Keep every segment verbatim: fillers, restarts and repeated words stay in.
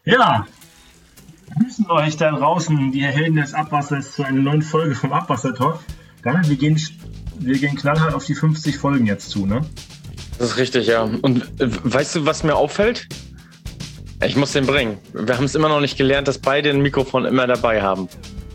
Ja, grüßen euch da draußen, die Helden des Abwassers, zu einer neuen Folge vom Abwassertalk. Daniel, wir gehen, wir gehen knallhart auf die fünfzig Folgen jetzt zu, ne? Das ist richtig, ja. Und äh, weißt du, was mir auffällt? Ich muss den bringen. Wir haben es immer noch nicht gelernt, dass beide ein Mikrofon immer dabei haben.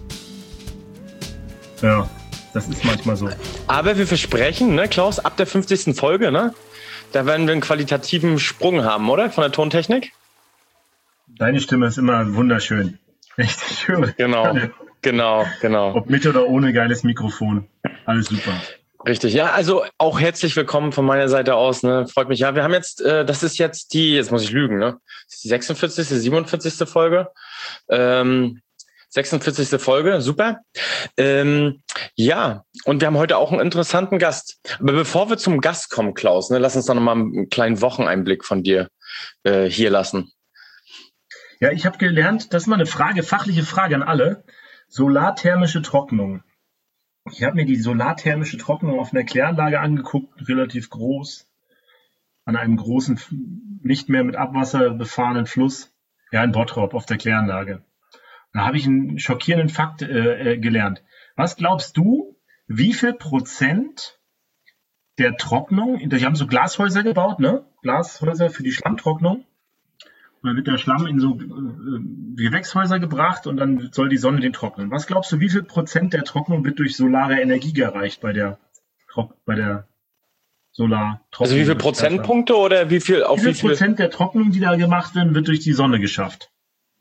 Ja, das ist manchmal so. Aber wir versprechen, ne, Klaus, ab der fünfzigsten Folge, ne, da werden wir einen qualitativen Sprung haben, oder? Von der Tontechnik? Deine Stimme ist immer wunderschön. Richtig schön. Genau, genau, genau. Ob mit oder ohne geiles Mikrofon. Alles super. Richtig, ja, also auch herzlich willkommen von meiner Seite aus, ne, freut mich. Ja, wir haben jetzt, äh, das ist jetzt die, jetzt muss ich lügen, ne, das ist die sechsundvierzigste, siebenundvierzigste Folge, ähm, sechsundvierzigste Folge, super. Ähm, ja, und wir haben heute auch einen interessanten Gast. Aber bevor wir zum Gast kommen, Klaus, ne, lass uns doch nochmal einen kleinen Wocheneinblick von dir äh, hier lassen. Ja, ich habe gelernt, das ist mal eine Frage, fachliche Frage an alle. Solarthermische Trocknung. Ich habe mir die solarthermische Trocknung auf einer Kläranlage angeguckt, relativ groß, an einem großen, nicht mehr mit Abwasser befahrenen Fluss, ja, in Bottrop auf der Kläranlage. Da habe ich einen schockierenden Fakt äh, gelernt. Was glaubst du, wie viel Prozent der Trocknung, die haben so Glashäuser gebaut, ne? Glashäuser für die Schlammtrocknung. Und dann wird der Schlamm in so äh, Gewächshäuser gebracht und dann soll die Sonne den trocknen. Was glaubst du, wie viel Prozent der Trocknung wird durch solare Energie gereicht bei der bei der Solartrocknung? Also wie viele Prozentpunkte oder wie viel auf wie viel, wie viel Prozent der Trocknung, die da gemacht werden, wird durch die Sonne geschafft?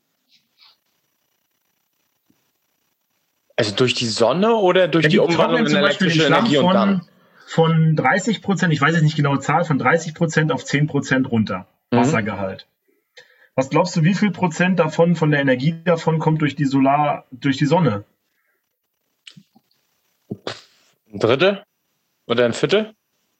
Also durch die Sonne oder durch ja, die, die Umwandlung in elektrische Energie von, und dann? Von dreißig Prozent, ich weiß jetzt nicht genau die Zahl, von dreißig Prozent auf zehn Prozent runter, Wassergehalt. Mhm. Was glaubst du, wie viel Prozent davon, von der Energie davon kommt durch die Solar, durch die Sonne? Ein Drittel? Oder ein Viertel?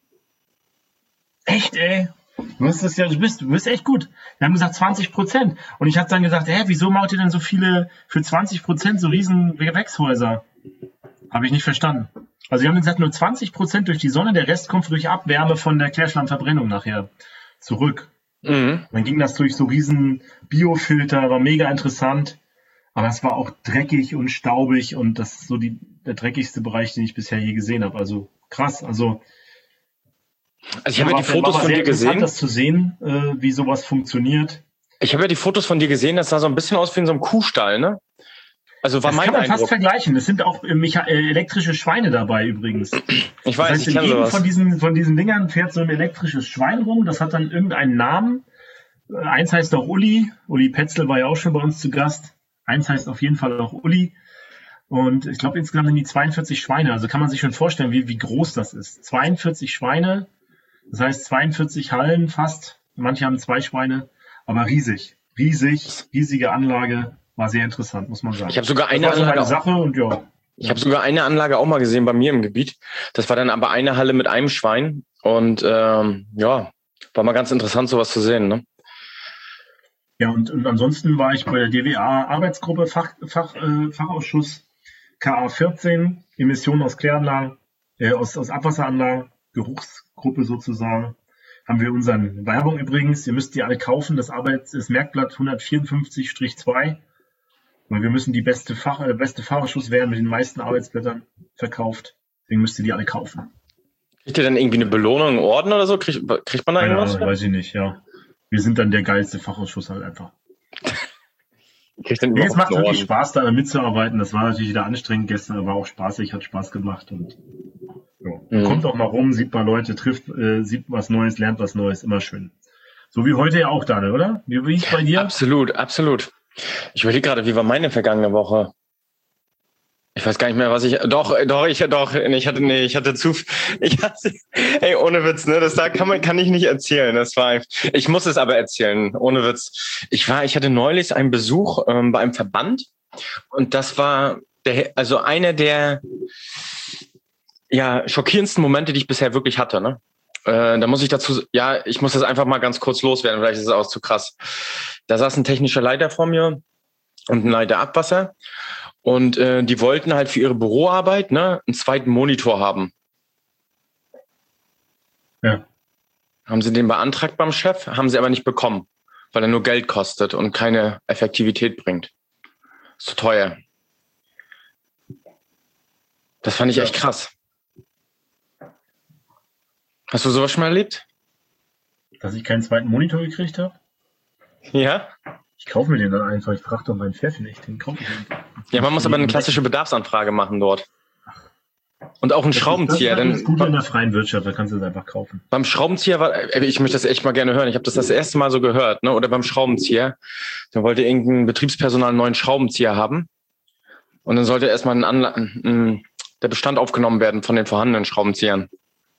Echt, ey? Du bist, das ja, du bist, du bist echt gut. Wir haben gesagt zwanzig Prozent. Und ich hatte dann gesagt, hä, wieso macht ihr denn so viele, für zwanzig Prozent so riesen Gewächshäuser? Habe ich nicht verstanden. Also wir haben gesagt, nur zwanzig Prozent durch die Sonne, der Rest kommt durch Abwärme von der Klärschlammverbrennung nachher zurück. Mhm. Dann ging das durch so riesen Biofilter, war mega interessant, aber es war auch dreckig und staubig und das ist so die, der dreckigste Bereich, den ich bisher je gesehen habe. Also krass, also, also ich habe ja die Fotos von dir gesehen. Das zu sehen, äh, wie sowas funktioniert. Ich habe ja die Fotos von dir gesehen, das sah so ein bisschen aus wie in so einem Kuhstall, ne? Also war das mein kann man Eindruck. Fast vergleichen. Es sind auch Mecha- äh, elektrische Schweine dabei übrigens. Ich weiß, das heißt, ich kenne sowas. Von diesen, von diesen Dingern fährt so ein elektrisches Schwein rum. Das hat dann irgendeinen Namen. Eins heißt auch Uli. Uli Petzel war ja auch schon bei uns zu Gast. Eins heißt auf jeden Fall auch Uli. Und ich glaube, insgesamt sind die zweiundvierzig Schweine. Also kann man sich schon vorstellen, wie, wie groß das ist. zweiundvierzig Schweine. Das heißt zweiundvierzig Hallen fast. Manche haben zwei Schweine. Aber riesig. Riesig. Riesige Anlage. War sehr interessant, muss man sagen. Ich habe sogar eine das war Anlage. So Sache und ja. Ich habe sogar eine Anlage auch mal gesehen bei mir im Gebiet. Das war dann aber eine Halle mit einem Schwein. Und ähm, ja, war mal ganz interessant, sowas zu sehen, ne? Ja, und, und ansonsten war ich bei der D W A-Arbeitsgruppe, Fach, Fach, äh, Fachausschuss K A vierzehn, Emissionen aus Kläranlagen, äh, aus, aus Abwasseranlagen, Geruchsgruppe sozusagen. Haben wir unseren Werbung übrigens, ihr müsst die alle kaufen, das Arbeits-, das Merkblatt hundertvierundfünfzig zwei. Weil wir müssen die beste, Fach, äh, beste Fachausschuss werden mit den meisten Arbeitsblättern verkauft. Deswegen müsst ihr die alle kaufen. Kriegt ihr dann irgendwie eine Belohnung, einen Orden oder so? Kriegt, kriegt man da Keine irgendwas? Ahnung, weiß ich nicht, ja. Wir sind dann der geilste Fachausschuss halt einfach. Kriegt dann nee, es macht wirklich Spaß, da mitzuarbeiten. Das war natürlich wieder anstrengend gestern, war auch spaßig, hat Spaß gemacht. Und ja. Mhm. Kommt auch mal rum, sieht mal Leute, trifft, äh, sieht was Neues, lernt was Neues, immer schön. So wie heute ja auch, Daniel, oder? Wie wie ich bei dir? Absolut, absolut. Ich überlege gerade, wie war meine vergangene Woche? Ich weiß gar nicht mehr, was ich, doch, doch, ich, doch, ich hatte, nee, ich hatte zu, ich hatte, ey, ohne Witz, ne, das da kann man, kann ich nicht erzählen, das war, ich muss es aber erzählen, ohne Witz. Ich war, ich hatte neulich einen Besuch ähm, bei einem Verband und das war der, also einer der, ja, schockierendsten Momente, die ich bisher wirklich hatte, ne. Äh, da muss ich dazu, ja, ich muss das einfach mal ganz kurz loswerden, vielleicht ist es auch zu krass. Da saß ein technischer Leiter vor mir und ein Leiter Abwasser. Und äh, die wollten halt für ihre Büroarbeit, ne, einen zweiten Monitor haben. Ja. Haben sie den beantragt beim Chef, haben sie aber nicht bekommen. weil er nur Geld kostet und keine Effektivität bringt. Ist zu teuer. Das fand ich echt krass. Hast du sowas schon mal erlebt? Dass ich keinen zweiten Monitor gekriegt habe? Ja? Ich kaufe mir den dann einfach. Ich frage doch meinen Chef nicht. Den kaufe ich mir. Ja, man muss aber eine klassische Bedarfsanfrage machen dort. Und auch einen Das Schraubenzieher. ist, das ist denn gut in der freien Wirtschaft, da kannst du es einfach kaufen. Beim Schraubenzieher war, ich möchte das echt mal gerne hören. Ich habe das das erste Mal so gehört, ne? Oder beim Schraubenzieher. Da wollte irgendein Betriebspersonal einen neuen Schraubenzieher haben. Und dann sollte erstmal ein Anla ein, der Bestand aufgenommen werden von den vorhandenen Schraubenziehern.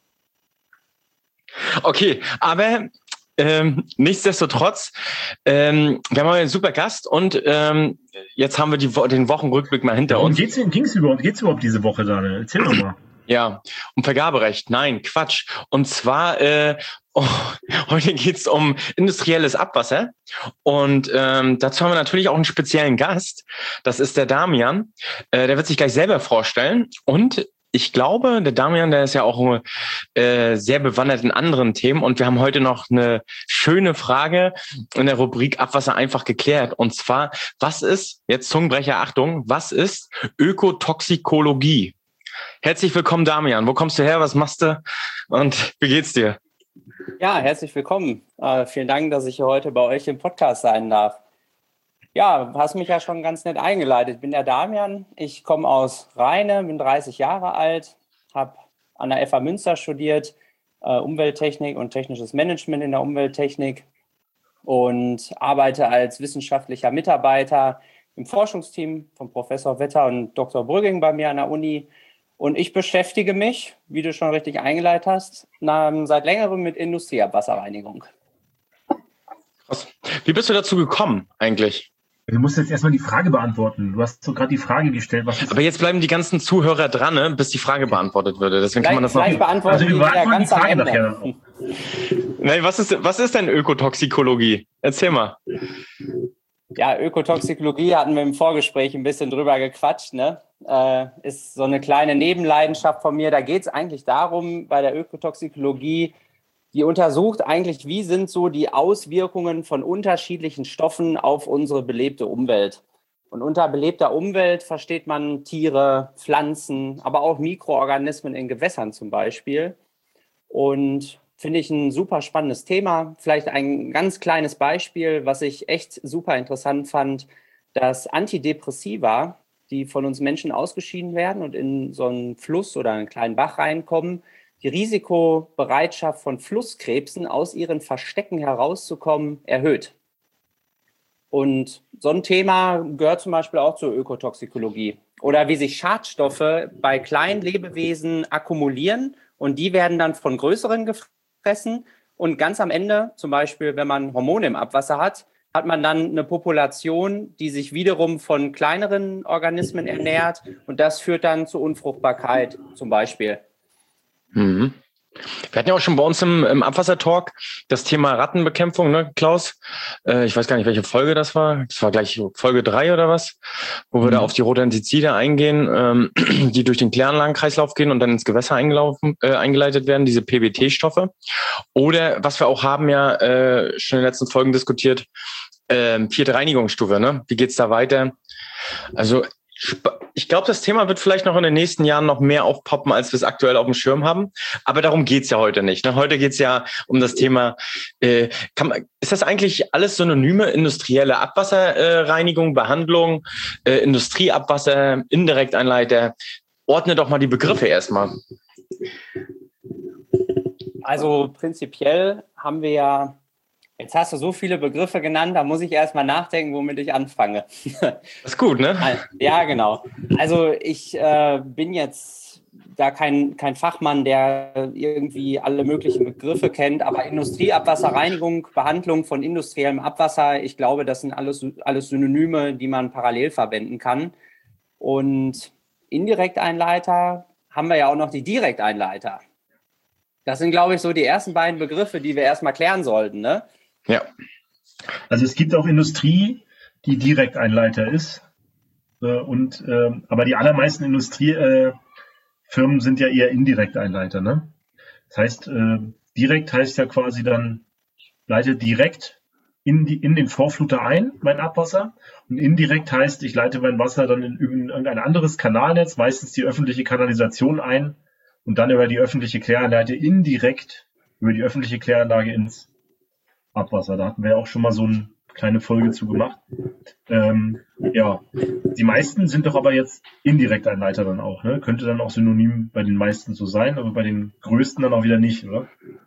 Okay, aber ähm, nichtsdestotrotz, ähm, wir haben einen super Gast und ähm, jetzt haben wir die, den Wochenrückblick mal hinter Worum uns. Geht's denn, ging's überhaupt, geht's überhaupt diese Woche, Daniel? Erzähl doch mal. Ja, um Vergaberecht. Nein, Quatsch. Und zwar, äh, oh, heute geht's um industrielles Abwasser. Und ähm, dazu haben wir natürlich auch einen speziellen Gast. Das ist der Damian. Äh, der wird sich gleich selber vorstellen. Und ich glaube, der Damian, der ist ja auch äh, sehr bewandert in anderen Themen. Und wir haben heute noch eine schöne Frage in der Rubrik Abwasser einfach geklärt. Und zwar, was ist, jetzt Zungenbrecher, Achtung, was ist Ökotoxikologie? Herzlich willkommen, Damian. Wo kommst du her? Was machst du? Und wie geht's dir? Ja, herzlich willkommen. Äh, vielen Dank, dass ich hier heute bei euch im Podcast sein darf. Ja, hast mich ja schon ganz nett eingeleitet. Ich bin der Damian. Ich komme aus Rheine, bin dreißig Jahre alt, habe an der F A Münster studiert, äh, Umwelttechnik und technisches Management in der Umwelttechnik und arbeite als wissenschaftlicher Mitarbeiter im Forschungsteam von Professor Wetter und Doktor Brügging bei mir an der Uni. Und ich beschäftige mich, wie du schon richtig eingeleitet hast, seit längerem mit Industrieabwasserreinigung. Krass. Wie bist du dazu gekommen eigentlich? Du musst jetzt erstmal die Frage beantworten. Du hast so gerade die Frage gestellt. Was ist Aber jetzt bleiben die ganzen Zuhörer dran, ne, bis die Frage beantwortet würde. Deswegen kann man das noch. Vielleicht beantworten Also wir die warten ja mal die ganz am Frage Ende. nachher dann auch. Nein, was ist, was ist denn Ökotoxikologie? Erzähl mal. Ja, Ökotoxikologie hatten wir im Vorgespräch ein bisschen drüber gequatscht, ne? Äh, ist so eine kleine Nebenleidenschaft von mir. Da geht es eigentlich darum, bei der Ökotoxikologie, die untersucht eigentlich, wie sind so die Auswirkungen von unterschiedlichen Stoffen auf unsere belebte Umwelt. Und unter belebter Umwelt versteht man Tiere, Pflanzen, aber auch Mikroorganismen in Gewässern zum Beispiel. Und finde ich ein super spannendes Thema. Vielleicht ein ganz kleines Beispiel, was ich echt super interessant fand, dass Antidepressiva, die von uns Menschen ausgeschieden werden und in so einen Fluss oder einen kleinen Bach reinkommen, die Risikobereitschaft von Flusskrebsen aus ihren Verstecken herauszukommen erhöht. Und so ein Thema gehört zum Beispiel auch zur Ökotoxikologie. Oder wie sich Schadstoffe bei kleinen Lebewesen akkumulieren und die werden dann von größeren gefressen. Und ganz am Ende, zum Beispiel, wenn man Hormone im Abwasser hat, hat man dann eine Population, die sich wiederum von kleineren Organismen ernährt. Und das führt dann zu Unfruchtbarkeit zum Beispiel. Mhm. Wir hatten ja auch schon bei uns im, im Abwassertalk das Thema Rattenbekämpfung, ne, Klaus? Äh, ich weiß gar nicht, welche Folge das war. Das war gleich Folge drei oder was, wo wir mhm. da auf die Rodentizide eingehen, ähm, die durch den Kläranlagenkreislauf gehen und dann ins Gewässer eingelaufen, äh, eingeleitet werden, diese P B T-Stoffe. Oder was wir auch haben ja äh, schon in den letzten Folgen diskutiert, äh, vierte Reinigungsstufe, ne? Wie geht's da weiter? Also ich glaube, das Thema wird vielleicht noch in den nächsten Jahren noch mehr aufpoppen, als wir es aktuell auf dem Schirm haben. Aber darum geht's ja heute nicht. Heute geht's ja um das Thema, äh, kann man, ist das eigentlich alles Synonyme? Industrielle Abwasserreinigung, äh, Behandlung, äh, Industrieabwasser, Indirekteinleiter. Ordne doch mal die Begriffe erstmal. Also prinzipiell haben wir ja, jetzt hast du so viele Begriffe genannt, da muss ich erstmal nachdenken, womit ich anfange. Das ist gut, ne? Ja, genau. Also ich äh, bin jetzt da kein, kein Fachmann, der irgendwie alle möglichen Begriffe kennt, aber Industrieabwasserreinigung, Behandlung von industriellem Abwasser, ich glaube, das sind alles, alles Synonyme, die man parallel verwenden kann. Und Indirekteinleiter haben wir ja auch noch die Direkteinleiter. Das sind, glaube ich, so die ersten beiden Begriffe, die wir erstmal klären sollten, ne? Ja. Also es gibt auch Industrie, die Direkteinleiter ist. Äh, und, äh, aber die allermeisten Industriefirmen äh, sind ja eher Indirekteinleiter. Ne? Das heißt, äh, direkt heißt ja quasi dann, leitet direkt in, die, in den Vorfluter ein, mein Abwasser. Und indirekt heißt, ich leite mein Wasser dann in, in irgendein anderes Kanalnetz, meistens die öffentliche Kanalisation ein und dann über die öffentliche Kläranlage indirekt über die öffentliche Kläranlage ins Abwasser. Da hatten wir ja auch schon mal so eine kleine Folge zu gemacht. Ähm, ja, die meisten sind doch aber jetzt Indirekteinleiter dann auch. Ne? Könnte dann auch synonym bei den meisten so sein, aber bei den größten dann auch wieder nicht, oder?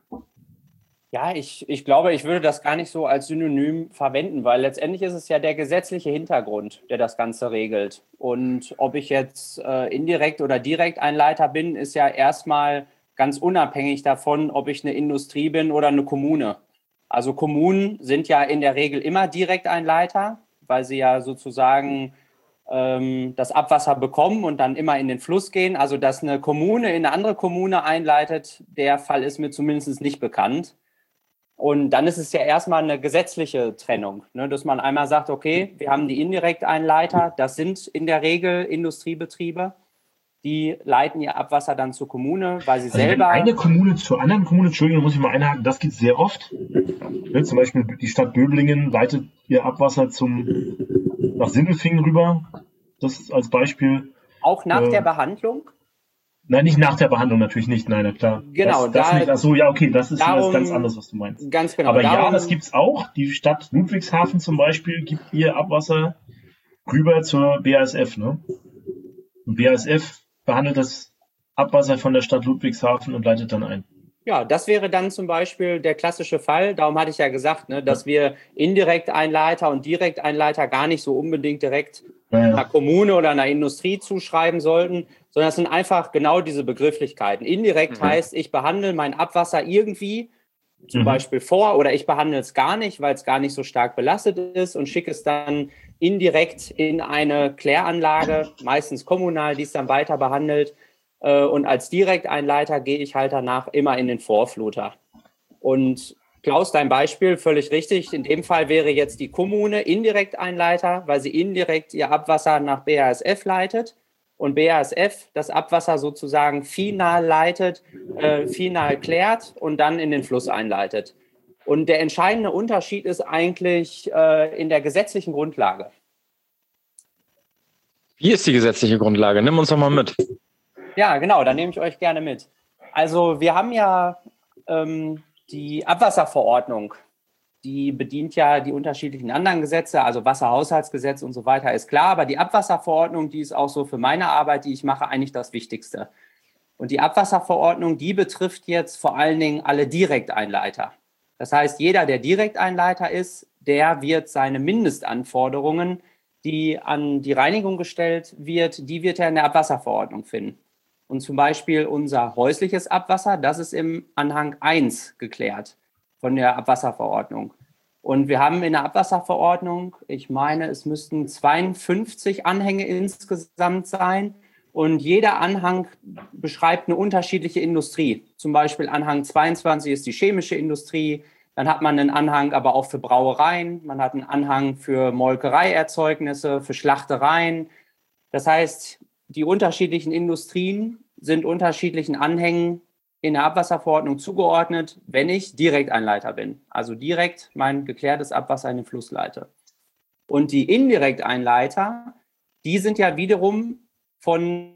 Ja, ich, ich glaube, ich würde das gar nicht so als Synonym verwenden, weil letztendlich ist es ja der gesetzliche Hintergrund, der das Ganze regelt. Und ob ich jetzt äh, Indirekt- oder Direkteinleiter bin, ist ja erstmal ganz unabhängig davon, ob ich eine Industrie bin oder eine Kommune. Also Kommunen sind ja in der Regel immer Direkteinleiter, weil sie ja sozusagen ähm, das Abwasser bekommen und dann immer in den Fluss gehen. Also dass eine Kommune in eine andere Kommune einleitet, der Fall ist mir zumindest nicht bekannt. Und dann ist es ja erstmal eine gesetzliche Trennung, ne, dass man einmal sagt, okay, wir haben die Indirekteinleiter, das sind in der Regel Industriebetriebe, die leiten ihr Abwasser dann zur Kommune, weil sie Also selber... wenn eine Kommune zur anderen Kommune, Entschuldigung, muss ich mal einhaken, das geht sehr oft. Ne, zum Beispiel die Stadt Böblingen leitet ihr Abwasser zum, nach Sindelfingen rüber, das als Beispiel. Auch nach äh, der Behandlung? Nein, nicht nach der Behandlung, natürlich nicht, nein, na klar. Genau, das, das da, nicht. Ach so, ja, okay, das ist darum, was ganz anderes, was du meinst. Ganz genau. Aber darum, ja, das gibt's auch. Die Stadt Ludwigshafen zum Beispiel gibt ihr Abwasser rüber zur B A S F. Ne? Und B A S F behandelt das Abwasser von der Stadt Ludwigshafen und leitet dann ein. Ja, das wäre dann zum Beispiel der klassische Fall. Darum hatte ich ja gesagt, ne, dass wir Indirekteinleiter und Direkteinleiter gar nicht so unbedingt direkt Ja, ja. einer Kommune oder einer Industrie zuschreiben sollten, sondern es sind einfach genau diese Begrifflichkeiten. Indirekt Mhm. heißt, ich behandle mein Abwasser irgendwie, zum Mhm. Beispiel vor, oder ich behandle es gar nicht, weil es gar nicht so stark belastet ist und schicke es dann indirekt in eine Kläranlage, meistens kommunal, die es dann weiter behandelt. Und als Direkteinleiter gehe ich halt danach immer in den Vorfluter. Und Klaus, dein Beispiel, völlig richtig. In dem Fall wäre jetzt die Kommune Indirekteinleiter, weil sie indirekt ihr Abwasser nach B A S F leitet und B A S F das Abwasser sozusagen final leitet, äh, final klärt und dann in den Fluss einleitet. Und der entscheidende Unterschied ist eigentlich äh, in der gesetzlichen Grundlage. Wie ist die gesetzliche Grundlage? Nimm uns doch mal mit. Ja, genau, da nehme ich euch gerne mit. Also wir haben ja ähm, die Abwasserverordnung, die bedient ja die unterschiedlichen anderen Gesetze, also Wasserhaushaltsgesetz und so weiter, ist klar. Aber die Abwasserverordnung, die ist auch so für meine Arbeit, die ich mache, eigentlich das Wichtigste. Und die Abwasserverordnung, die betrifft jetzt vor allen Dingen alle Direkteinleiter. Das heißt, jeder, der Direkteinleiter ist, der wird seine Mindestanforderungen, die an die Reinigung gestellt wird, die wird er in der Abwasserverordnung finden. Und zum Beispiel unser häusliches Abwasser, das ist im Anhang eins geklärt von der Abwasserverordnung. Und wir haben in der Abwasserverordnung, ich meine, es müssten zweiundfünfzig Anhänge insgesamt sein. Und jeder Anhang beschreibt eine unterschiedliche Industrie. Zum Beispiel Anhang zweiundzwanzig ist die chemische Industrie. Dann hat man einen Anhang aber auch für Brauereien. Man hat einen Anhang für Molkereierzeugnisse, für Schlachtereien. Das heißt, die unterschiedlichen Industrien sind unterschiedlichen Anhängen in der Abwasserverordnung zugeordnet, wenn ich Direkteinleiter bin. Also direkt mein geklärtes Abwasser in den Fluss leite. Und die Indirekteinleiter, die sind ja wiederum von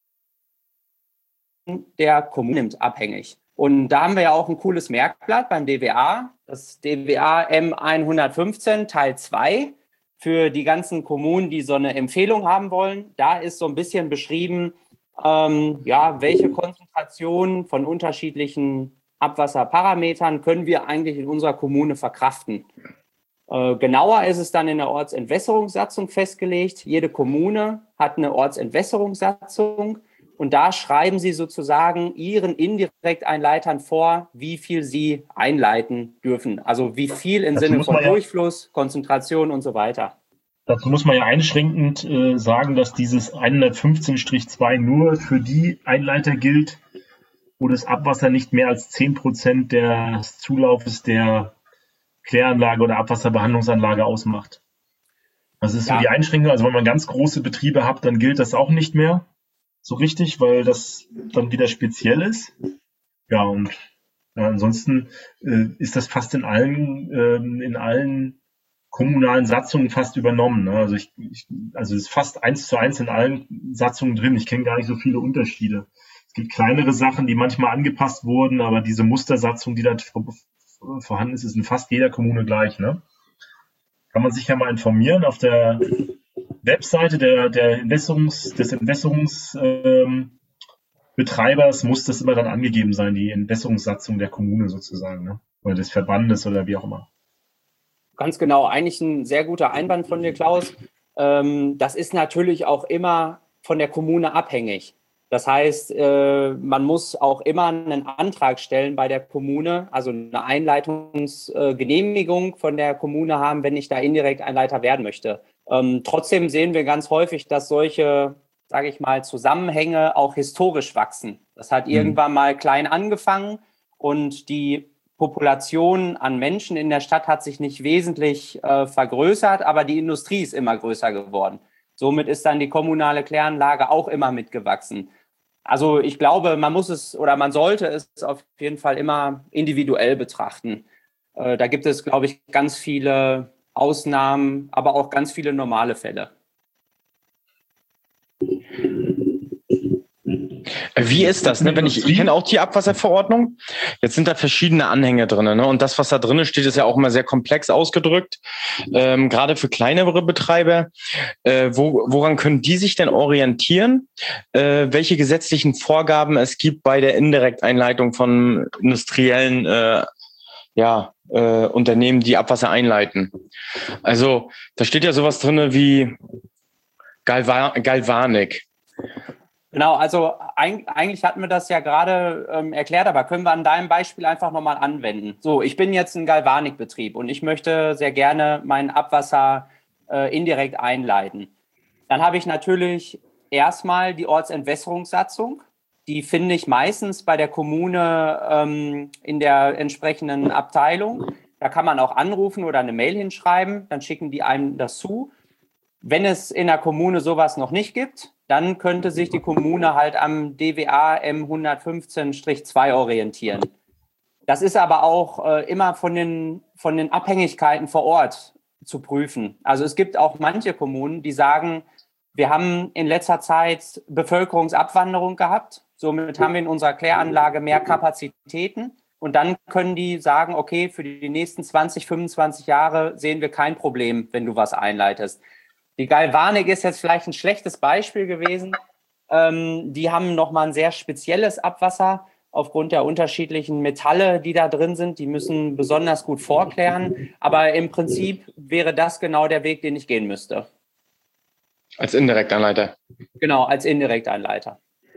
der Kommune abhängig. Und da haben wir ja auch ein cooles Merkblatt beim D W A, das D W A M hundertfünfzehn Teil zwei, für die ganzen Kommunen, die so eine Empfehlung haben wollen. Da ist so ein bisschen beschrieben, ähm, ja, welche Konzentration von unterschiedlichen Abwasserparametern können wir eigentlich in unserer Kommune verkraften. Äh, genauer ist es dann in der Ortsentwässerungssatzung festgelegt. Jede Kommune hat eine Ortsentwässerungssatzung und da schreiben sie sozusagen ihren Indirekteinleitern vor, wie viel sie einleiten dürfen. Also wie viel im Dazu Sinne muss von man ja- Durchfluss, Konzentration und so weiter. Dazu muss man ja einschränkend äh, sagen, dass dieses hundertfünfzehn zwei nur für die Einleiter gilt, wo das Abwasser nicht mehr als zehn Prozent des Zulaufes der Kläranlage oder Abwasserbehandlungsanlage ausmacht. Das ist so Ja. die Einschränkung. Also wenn man ganz große Betriebe hat, dann gilt das auch nicht mehr so richtig, weil das dann wieder speziell ist. Ja, und Ja, ansonsten äh, ist das fast in allen, ähm, in allen kommunalen Satzungen fast übernommen. Ne? Also ich, ich, also es ist fast eins zu eins in allen Satzungen drin. Ich kenne gar nicht so viele Unterschiede. Es gibt kleinere Sachen, die manchmal angepasst wurden, aber diese Mustersatzung, die da vorhanden ist, ist in fast jeder Kommune gleich. Ne? Kann man sich ja mal informieren auf der Webseite der, der Entwässerungs, des Entwässerungsbetreibers ähm, muss das immer dann angegeben sein, die Entwässerungssatzung der Kommune sozusagen, ne? Oder des Verbandes oder wie auch immer. Ganz genau, eigentlich ein sehr guter Einwand von dir, Klaus. Ähm, das ist natürlich auch immer von der Kommune abhängig. Das heißt, äh, man muss auch immer einen Antrag stellen bei der Kommune, also eine Einleitungsgenehmigung äh, von der Kommune haben, wenn ich da indirekt Einleiter werden möchte. Ähm, trotzdem sehen wir ganz häufig, dass solche, sage ich mal, Zusammenhänge auch historisch wachsen. Das hat mhm. irgendwann mal klein angefangen und die Population an Menschen in der Stadt hat sich nicht wesentlich äh, vergrößert, aber die Industrie ist immer größer geworden. Somit ist dann die kommunale Kläranlage auch immer mitgewachsen. Also ich glaube, man muss es oder man sollte es auf jeden Fall immer individuell betrachten. Äh, da gibt es, glaube ich, ganz viele Ausnahmen, aber auch ganz viele normale Fälle. Wie ist das? Ne? Wenn ich ich kenne auch die Abwasserverordnung. Jetzt sind da verschiedene Anhänge drin. Ne? Und das, was da drin steht, ist ja auch immer sehr komplex ausgedrückt. Ähm, gerade für kleinere Betreiber. Äh, wo, woran können die sich denn orientieren? Äh, welche gesetzlichen Vorgaben es gibt bei der Indirekteinleitung von industriellen äh, ja, äh, Unternehmen, die Abwasser einleiten? Also da steht ja sowas drin wie Galva- Galvanik. Genau, also eigentlich hatten wir das ja gerade ähm, erklärt, aber können wir an deinem Beispiel einfach nochmal anwenden. So, ich bin jetzt ein Galvanikbetrieb und ich möchte sehr gerne mein Abwasser äh, indirekt einleiten. Dann habe ich natürlich erstmal die Ortsentwässerungssatzung. Die finde ich meistens bei der Kommune ähm, in der entsprechenden Abteilung. Da kann man auch anrufen oder eine Mail hinschreiben, dann schicken die einem das zu. Wenn es in der Kommune sowas noch nicht gibt, dann könnte sich die Kommune halt am D W A M hundertfünfzehn zwei orientieren. Das ist aber auch äh, immer von den, von den Abhängigkeiten vor Ort zu prüfen. Also es gibt auch manche Kommunen, die sagen, wir haben in letzter Zeit Bevölkerungsabwanderung gehabt. Somit haben wir in unserer Kläranlage mehr Kapazitäten. Und dann können die sagen, okay, für die nächsten zwanzig, fünfundzwanzig Jahre sehen wir kein Problem, wenn du was einleitest. Die Galvanik ist jetzt vielleicht ein schlechtes Beispiel gewesen. Ähm, die haben nochmal ein sehr spezielles Abwasser aufgrund der unterschiedlichen Metalle, die da drin sind. Die müssen besonders gut vorklären. Aber im Prinzip wäre das genau der Weg, den ich gehen müsste. Als Indirekteinleiter. Genau, als Indirekteinleiter.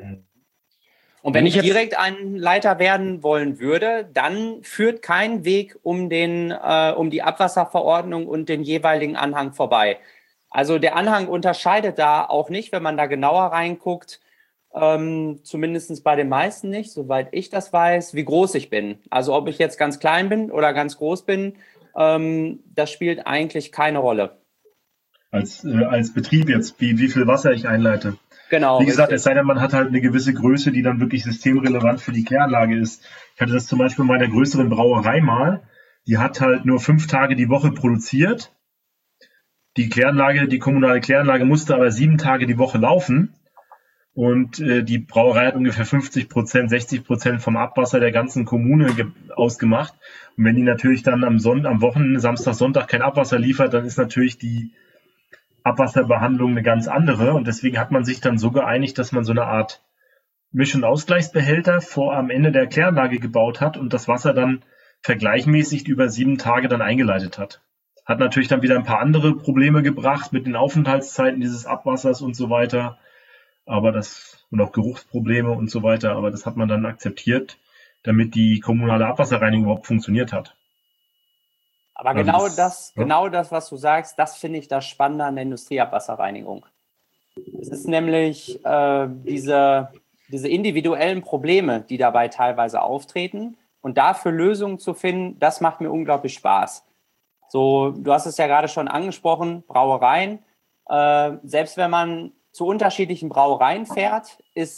Und wenn, wenn ich Direkteinleiter werden wollen würde, dann führt kein Weg um, den, äh, um die Abwasserverordnung und den jeweiligen Anhang vorbei. Also der Anhang unterscheidet da auch nicht, wenn man da genauer reinguckt, ähm, zumindest bei den meisten nicht, soweit ich das weiß, wie groß ich bin. Also ob ich jetzt ganz klein bin oder ganz groß bin, ähm, das spielt eigentlich keine Rolle. Als, äh, als Betrieb jetzt, wie, wie viel Wasser ich einleite. Genau. Wie gesagt, richtig. Es sei denn, man hat halt eine gewisse Größe, die dann wirklich systemrelevant für die Kläranlage ist. Ich hatte das zum Beispiel in meiner größeren Brauerei mal. Die hat halt nur fünf Tage die Woche produziert. Die Kläranlage, die kommunale Kläranlage musste aber sieben Tage die Woche laufen. Und äh, die Brauerei hat ungefähr fünfzig Prozent, sechzig Prozent vom Abwasser der ganzen Kommune ge- ausgemacht. Und wenn die natürlich dann am Sonntag, am Wochenende, Samstag, Sonntag kein Abwasser liefert, dann ist natürlich die Abwasserbehandlung eine ganz andere. Und deswegen hat man sich dann so geeinigt, dass man so eine Art Misch- und Ausgleichsbehälter vor am Ende der Kläranlage gebaut hat und das Wasser dann vergleichmäßig über sieben Tage dann eingeleitet hat. Hat natürlich dann wieder ein paar andere Probleme gebracht mit den Aufenthaltszeiten dieses Abwassers und so weiter. Aber das, und auch Geruchsprobleme und so weiter. Aber das hat man dann akzeptiert, damit die kommunale Abwasserreinigung überhaupt funktioniert hat. Aber also genau das, das ja? genau das, was du sagst, das finde ich das Spannende an der Industrieabwasserreinigung. Es ist nämlich äh, diese, diese individuellen Probleme, die dabei teilweise auftreten. Und dafür Lösungen zu finden, das macht mir unglaublich Spaß. So, du hast es ja gerade schon angesprochen, Brauereien. Äh, selbst wenn man zu unterschiedlichen Brauereien fährt, ist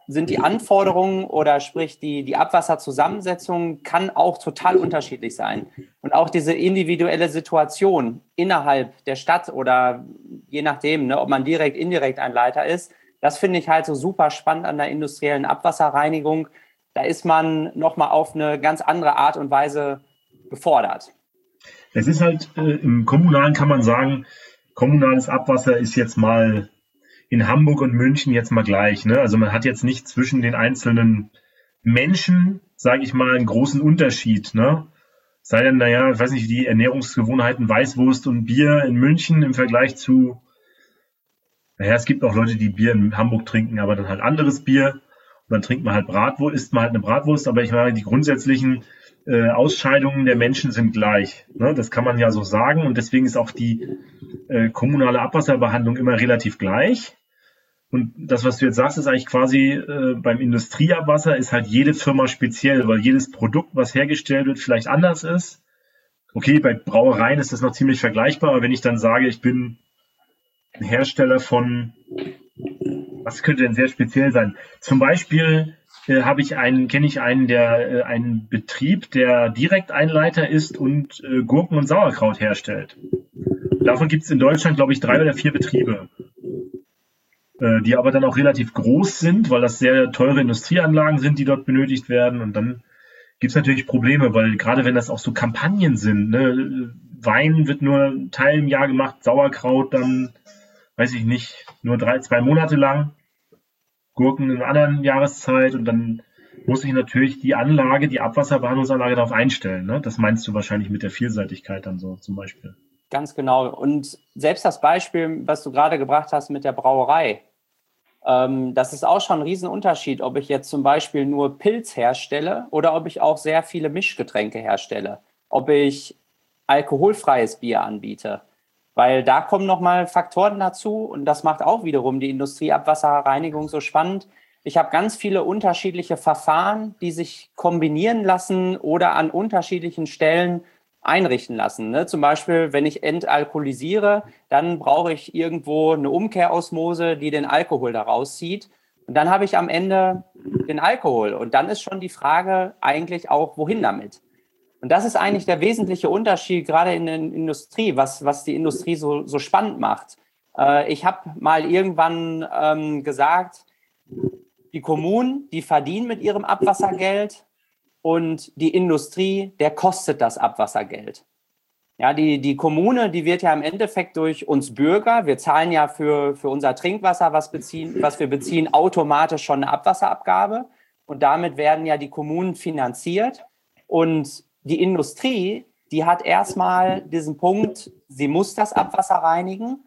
sind die Anforderungen oder sprich die, die Abwasserzusammensetzung kann auch total unterschiedlich sein. Und auch diese individuelle Situation innerhalb der Stadt oder je nachdem, ne, ob man direkt, indirekt ein Leiter ist, das finde ich halt so super spannend an der industriellen Abwasserreinigung. Da ist man nochmal auf eine ganz andere Art und Weise gefordert. Es ist halt, äh, im Kommunalen kann man sagen, kommunales Abwasser ist jetzt mal in Hamburg und München jetzt mal gleich. Ne? Also man hat jetzt nicht zwischen den einzelnen Menschen, sage ich mal, einen großen Unterschied. Ne? Sei denn, naja, ich weiß nicht, die Ernährungsgewohnheiten Weißwurst und Bier in München im Vergleich zu, naja, es gibt auch Leute, die Bier in Hamburg trinken, aber dann halt anderes Bier. Und dann trinkt man halt Bratwurst, isst man halt eine Bratwurst, aber ich meine, die grundsätzlichen äh, Ausscheidungen der Menschen sind gleich. Ne? Das kann man ja so sagen und deswegen ist auch die äh, kommunale Abwasserbehandlung immer relativ gleich. Und das, was du jetzt sagst, ist eigentlich quasi äh, beim Industrieabwasser ist halt jede Firma speziell, weil jedes Produkt, was hergestellt wird, vielleicht anders ist. Okay, bei Brauereien ist das noch ziemlich vergleichbar, aber wenn ich dann sage, ich bin ein Hersteller von, was könnte denn sehr speziell sein? Zum Beispiel äh, habe ich einen, kenne ich einen, der äh, einen Betrieb, der Direkteinleiter ist und äh, Gurken und Sauerkraut herstellt. Davon gibt es in Deutschland, glaube ich, drei oder vier Betriebe, äh, die aber dann auch relativ groß sind, weil das sehr teure Industrieanlagen sind, die dort benötigt werden. Und dann gibt es natürlich Probleme, weil gerade wenn das auch so Kampagnen sind, ne, Wein wird nur ein Teil im Jahr gemacht, Sauerkraut dann, weiß ich nicht, nur drei, zwei Monate lang, Gurken in einer anderen Jahreszeit und dann muss ich natürlich die Anlage, die Abwasserbehandlungsanlage darauf einstellen. Ne? Das meinst du wahrscheinlich mit der Vielseitigkeit dann so zum Beispiel. Ganz genau. Und selbst das Beispiel, was du gerade gebracht hast mit der Brauerei, ähm, das ist auch schon ein Riesenunterschied, ob ich jetzt zum Beispiel nur Pilz herstelle oder ob ich auch sehr viele Mischgetränke herstelle, ob ich alkoholfreies Bier anbiete. Weil da kommen nochmal Faktoren dazu und das macht auch wiederum die Industrieabwasserreinigung so spannend. Ich habe ganz viele unterschiedliche Verfahren, die sich kombinieren lassen oder an unterschiedlichen Stellen einrichten lassen. Ne? Zum Beispiel, wenn ich entalkoholisiere, dann brauche ich irgendwo eine Umkehrosmose, die den Alkohol da rauszieht. Und dann habe ich am Ende den Alkohol. Und dann ist schon die Frage eigentlich auch, wohin damit? Und das ist eigentlich der wesentliche Unterschied, gerade in der Industrie, was, was die Industrie so, so spannend macht. Äh, ich habe mal irgendwann ähm, gesagt, die Kommunen, die verdienen mit ihrem Abwassergeld und die Industrie, der kostet das Abwassergeld. Ja, die, die Kommune, die wird ja im Endeffekt durch uns Bürger, wir zahlen ja für, für unser Trinkwasser, was, beziehen, was wir beziehen, automatisch schon eine Abwasserabgabe. Und damit werden ja die Kommunen finanziert. Und die Industrie, die hat erstmal diesen Punkt, sie muss das Abwasser reinigen,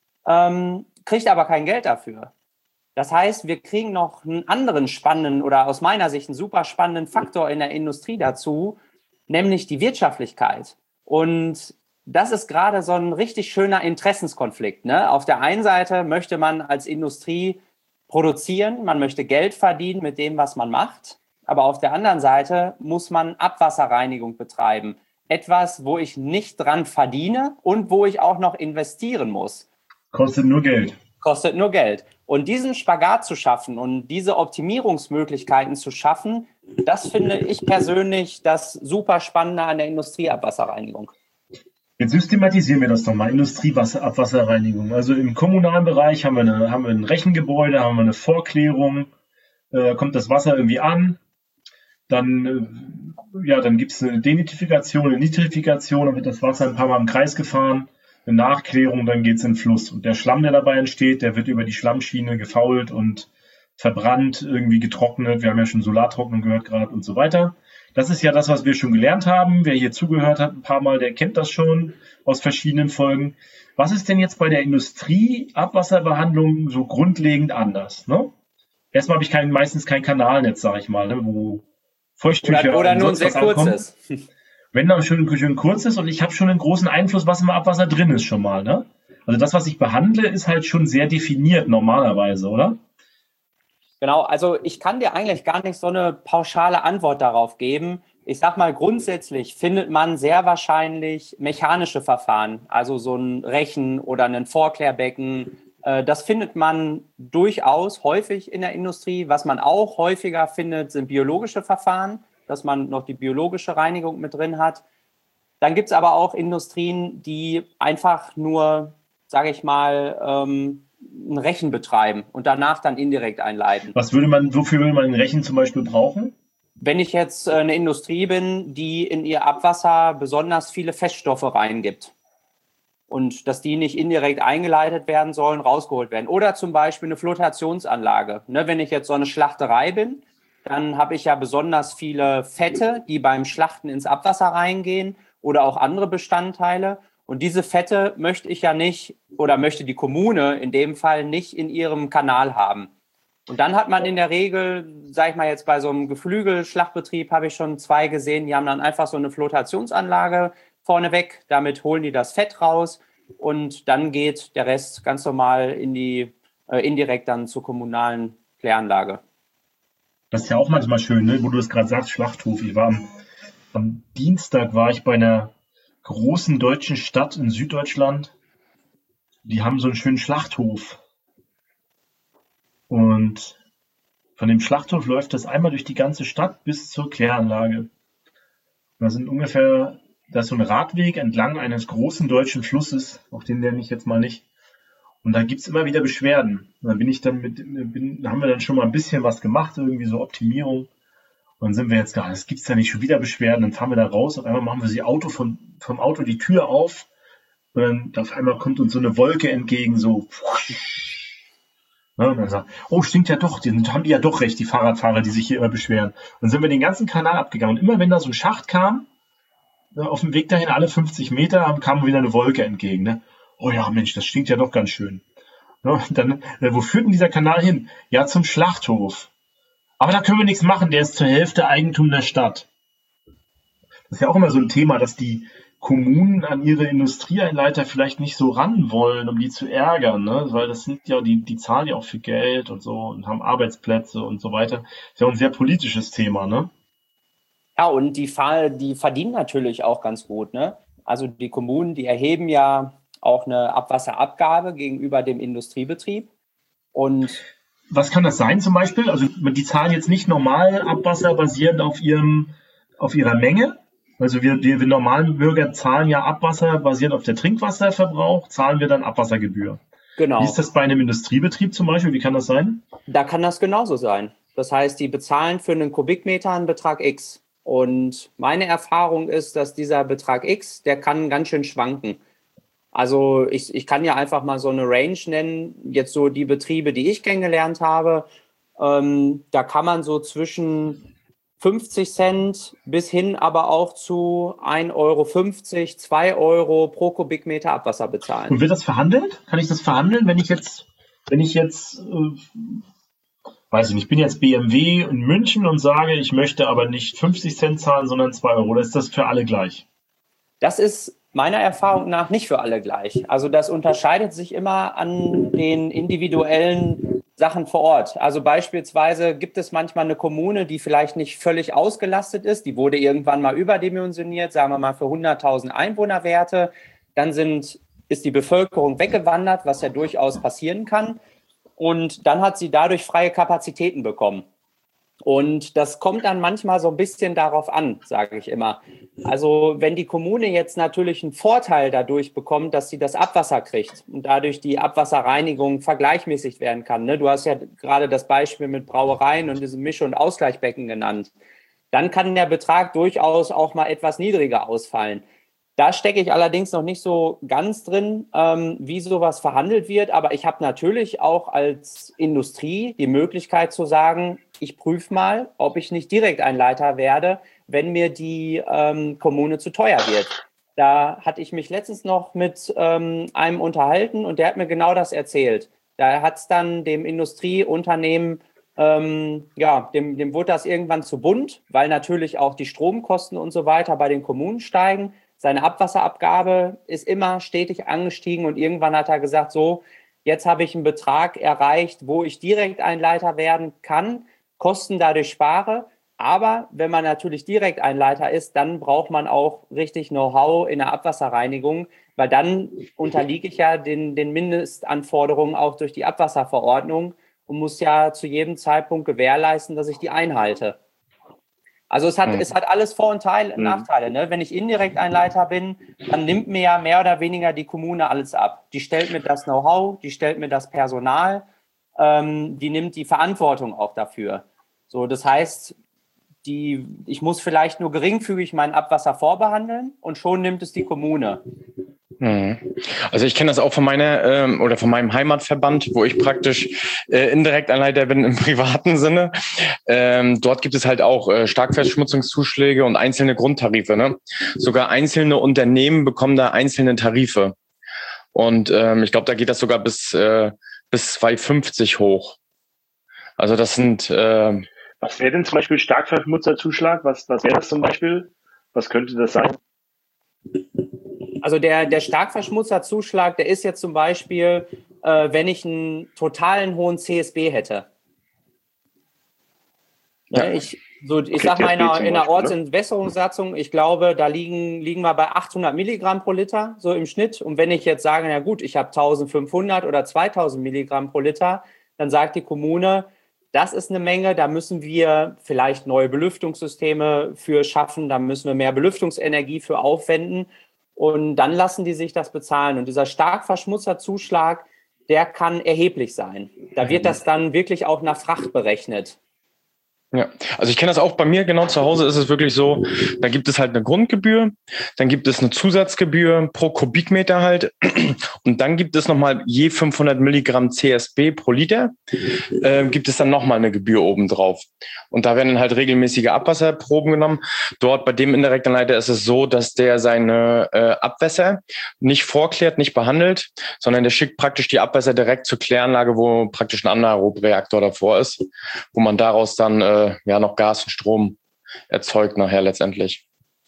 ähm, kriegt aber kein Geld dafür. Das heißt, wir kriegen noch einen anderen spannenden oder aus meiner Sicht einen super spannenden Faktor in der Industrie dazu, nämlich die Wirtschaftlichkeit. Und das ist gerade so ein richtig schöner Interessenskonflikt. Ne? Auf der einen Seite möchte man als Industrie produzieren, man möchte Geld verdienen mit dem, was man macht. Aber auf der anderen Seite muss man Abwasserreinigung betreiben. Etwas, wo ich nicht dran verdiene und wo ich auch noch investieren muss. Kostet nur Geld. Kostet nur Geld. Und diesen Spagat zu schaffen und diese Optimierungsmöglichkeiten zu schaffen, das finde ich persönlich das super Spannende an der Industrieabwasserreinigung. Jetzt systematisieren wir das doch mal, Industrieabwasserreinigung. Also im kommunalen Bereich haben wir, eine, haben wir ein Rechengebäude, haben wir eine Vorklärung, äh, kommt das Wasser irgendwie an. Dann, ja, dann gibt es eine Denitrifikation, eine Nitrifikation, dann wird das Wasser ein paar Mal im Kreis gefahren, eine Nachklärung, dann geht es in den Fluss. Und der Schlamm, der dabei entsteht, der wird über die Schlammschiene gefault und verbrannt, irgendwie getrocknet. Wir haben ja schon Solartrocknung gehört gerade und so weiter. Das ist ja das, was wir schon gelernt haben. Wer hier zugehört hat ein paar Mal, der kennt das schon aus verschiedenen Folgen. Was ist denn jetzt bei der Industrieabwasserbehandlung so grundlegend anders? Ne? Erstmal habe ich kein, meistens kein Kanalnetz, sage ich mal, ne, wo Feuchttücher oder, oder nur ein sehr kurzes. Wenn dann schön, schön kurz ist und ich habe schon einen großen Einfluss, was im Abwasser drin ist schon mal. Ne? Also das, was ich behandle, ist halt schon sehr definiert normalerweise, oder? Genau, also ich kann dir eigentlich gar nicht so eine pauschale Antwort darauf geben. Ich sag mal, grundsätzlich findet man sehr wahrscheinlich mechanische Verfahren, also so ein Rechen oder ein Vorklärbecken, Äh, das findet man durchaus häufig in der Industrie. Was man auch häufiger findet, sind biologische Verfahren, dass man noch die biologische Reinigung mit drin hat. Dann gibt es aber auch Industrien, die einfach nur, sage ich mal, ähm, ein Rechen betreiben und danach dann indirekt einleiten. Was würde man, wofür würde man ein Rechen zum Beispiel brauchen? Wenn ich jetzt äh, eine Industrie bin, die in ihr Abwasser besonders viele Feststoffe reingibt und dass die nicht indirekt eingeleitet werden sollen, rausgeholt werden. Oder zum Beispiel eine Flotationsanlage. Ne, wenn ich jetzt so eine Schlachterei bin, dann habe ich ja besonders viele Fette, die beim Schlachten ins Abwasser reingehen oder auch andere Bestandteile. Und diese Fette möchte ich ja nicht oder möchte die Kommune in dem Fall nicht in ihrem Kanal haben. Und dann hat man in der Regel, sage ich mal jetzt bei so einem Geflügelschlachtbetrieb, habe ich schon zwei gesehen, die haben dann einfach so eine Flotationsanlage vorneweg. Damit holen die das Fett raus und dann geht der Rest ganz normal in die, äh, indirekt dann zur kommunalen Kläranlage. Das ist ja auch manchmal schön, ne? Wo du das gerade sagst, Schlachthof. Ich war am, am Dienstag war ich bei einer großen deutschen Stadt in Süddeutschland. Die haben so einen schönen Schlachthof. Und von dem Schlachthof läuft das einmal durch die ganze Stadt bis zur Kläranlage. Da sind ungefähr, da ist so ein Radweg entlang eines großen deutschen Flusses, auch den nenne ich jetzt mal nicht. Und da gibt's immer wieder Beschwerden. Und dann bin ich dann mit, bin, haben wir dann schon mal ein bisschen was gemacht, irgendwie so Optimierung. Und dann sind wir jetzt gar, es gibt's da nicht schon wieder Beschwerden. Dann fahren wir da raus, auf einmal machen wir das Auto von, vom Auto die Tür auf. Und dann auf einmal kommt uns so eine Wolke entgegen, so. Ja, und dann sagt, oh, stinkt ja doch, die haben die ja doch recht, die Fahrradfahrer, die sich hier immer beschweren. Und dann sind wir den ganzen Kanal abgegangen. Und immer wenn da so ein Schacht kam, auf dem Weg dahin, alle fünfzig Meter, kam wieder eine Wolke entgegen. Ne? Oh ja, Mensch, das stinkt ja doch ganz schön. Ja, und dann, wo führt denn dieser Kanal hin? Ja, zum Schlachthof. Aber da können wir nichts machen, der ist zur Hälfte Eigentum der Stadt. Das ist ja auch immer so ein Thema, dass die Kommunen an ihre Industrieeinleiter vielleicht nicht so ran wollen, um die zu ärgern, ne? Weil das sind ja, die, die zahlen ja auch viel Geld und so und haben Arbeitsplätze und so weiter. Das ist ja auch ein sehr politisches Thema, ne? Ja, und die, die verdienen natürlich auch ganz gut, ne? Also die Kommunen, die erheben ja auch eine Abwasserabgabe gegenüber dem Industriebetrieb. Und was kann das sein zum Beispiel? Also die zahlen jetzt nicht normal Abwasser basierend auf ihrem, auf ihrer Menge. Also wir, wir, wir normalen Bürger zahlen ja Abwasser basierend auf der Trinkwasserverbrauch, zahlen wir dann Abwassergebühr. Genau. Wie ist das bei einem Industriebetrieb zum Beispiel? Wie kann das sein? Da kann das genauso sein. Das heißt, die bezahlen für einen Kubikmeter einen Betrag X. Und meine Erfahrung ist, dass dieser Betrag X, der kann ganz schön schwanken. Also ich, ich kann ja einfach mal so eine Range nennen, jetzt so die Betriebe, die ich kennengelernt habe, ähm, da kann man so zwischen fünfzig Cent bis hin aber auch zu ein Euro fünfzig, zwei Euro pro Kubikmeter Abwasser bezahlen. Und wird das verhandelt? Kann ich das verhandeln, wenn ich jetzt, wenn ich jetzt, äh, weiß ich nicht, ich bin jetzt B M W in München und sage, ich möchte aber nicht fünfzig Cent zahlen, sondern zwei Euro. Oder ist das für alle gleich? Das ist meiner Erfahrung nach nicht für alle gleich. Also das unterscheidet sich immer an den individuellen Sachen vor Ort. Also beispielsweise gibt es manchmal eine Kommune, die vielleicht nicht völlig ausgelastet ist. Die wurde irgendwann mal überdimensioniert, sagen wir mal für hunderttausend Einwohnerwerte. Dann sind, ist die Bevölkerung weggewandert, was ja durchaus passieren kann. Und dann hat sie dadurch freie Kapazitäten bekommen. Und das kommt dann manchmal so ein bisschen darauf an, sage ich immer. Also wenn die Kommune jetzt natürlich einen Vorteil dadurch bekommt, dass sie das Abwasser kriegt und dadurch die Abwasserreinigung vergleichmäßigt werden kann. Ne? Du hast ja gerade das Beispiel mit Brauereien und diesem Misch- und Ausgleichbecken genannt. Dann kann der Betrag durchaus auch mal etwas niedriger ausfallen. Da stecke ich allerdings noch nicht so ganz drin, ähm, wie sowas verhandelt wird. Aber ich habe natürlich auch als Industrie die Möglichkeit zu sagen, ich prüfe mal, ob ich nicht Direkteinleiter werde, wenn mir die ähm, Kommune zu teuer wird. Da hatte ich mich letztens noch mit ähm, einem unterhalten und der hat mir genau das erzählt. Da hat es dann dem Industrieunternehmen, ähm, ja, dem, dem wurde das irgendwann zu bunt, weil natürlich auch die Stromkosten und so weiter bei den Kommunen steigen. Seine Abwasserabgabe ist immer stetig angestiegen und irgendwann hat er gesagt, so, jetzt habe ich einen Betrag erreicht, wo ich Direkteinleiter werden kann, Kosten dadurch spare. Aber wenn man natürlich Direkteinleiter ist, dann braucht man auch richtig Know-how in der Abwasserreinigung. weil dann unterliege ich ja den, den Mindestanforderungen auch durch die Abwasserverordnung und muss ja zu jedem Zeitpunkt gewährleisten, dass ich die einhalte. Also es hat, mhm. es hat alles Vor- und Teil, mhm. Nachteile. Ne? Wenn ich Indirekteinleiter bin, dann nimmt mir ja mehr oder weniger die Kommune alles ab. Die stellt mir das Know-how, die stellt mir das Personal, ähm, die nimmt die Verantwortung auch dafür. So, das heißt, die, ich muss vielleicht nur geringfügig mein Abwasser vorbehandeln und schon nimmt es die Kommune. Also ich kenne das auch von meiner ähm, oder von meinem Heimatverband, wo ich praktisch äh, Indirektanleiter bin im privaten Sinne. Ähm, dort gibt es halt auch äh, Starkverschmutzungszuschläge und einzelne Grundtarife. Ne? Sogar einzelne Unternehmen bekommen da einzelne Tarife. Und ähm, ich glaube, da geht das sogar bis äh, bis zwei fünfzig hoch. Also das sind. Äh, was wäre denn zum Beispiel Starkverschmutzerzuschlag? Was was wäre das zum Beispiel? Was könnte das sein? Also der, der Starkverschmutzerzuschlag, der ist jetzt zum Beispiel, äh, wenn ich einen totalen hohen C S B hätte. Ja. Ne, ich so, ich okay, sag mal, in einer, in einer Ortsentwässerungssatzung, ich glaube, da liegen, liegen wir bei achthundert Milligramm pro Liter, so im Schnitt. Und wenn ich jetzt sage, na gut, ich habe eintausendfünfhundert oder zweitausend Milligramm pro Liter, dann sagt die Kommune, das ist eine Menge, da müssen wir vielleicht neue Belüftungssysteme für schaffen, da müssen wir mehr Belüftungsenergie für aufwenden. Und dann lassen die sich das bezahlen. Und dieser Starkverschmutzerzuschlag, der kann erheblich sein. Da wird das dann wirklich auch nach Fracht berechnet. Ja, also ich kenne das auch bei mir, genau zu Hause ist es wirklich so, da gibt es halt eine Grundgebühr, dann gibt es eine Zusatzgebühr pro Kubikmeter halt und dann gibt es nochmal je fünfhundert Milligramm C S B pro Liter, äh, gibt es dann nochmal eine Gebühr obendrauf. Und da werden dann halt regelmäßige Abwasserproben genommen. Dort bei dem Indirektanleiter ist es so, dass der seine äh, Abwässer nicht vorklärt, nicht behandelt, sondern der schickt praktisch die Abwässer direkt zur Kläranlage, wo praktisch ein Anaerobreaktor davor ist, wo man daraus dann äh, ja noch Gas und Strom erzeugt nachher letztendlich.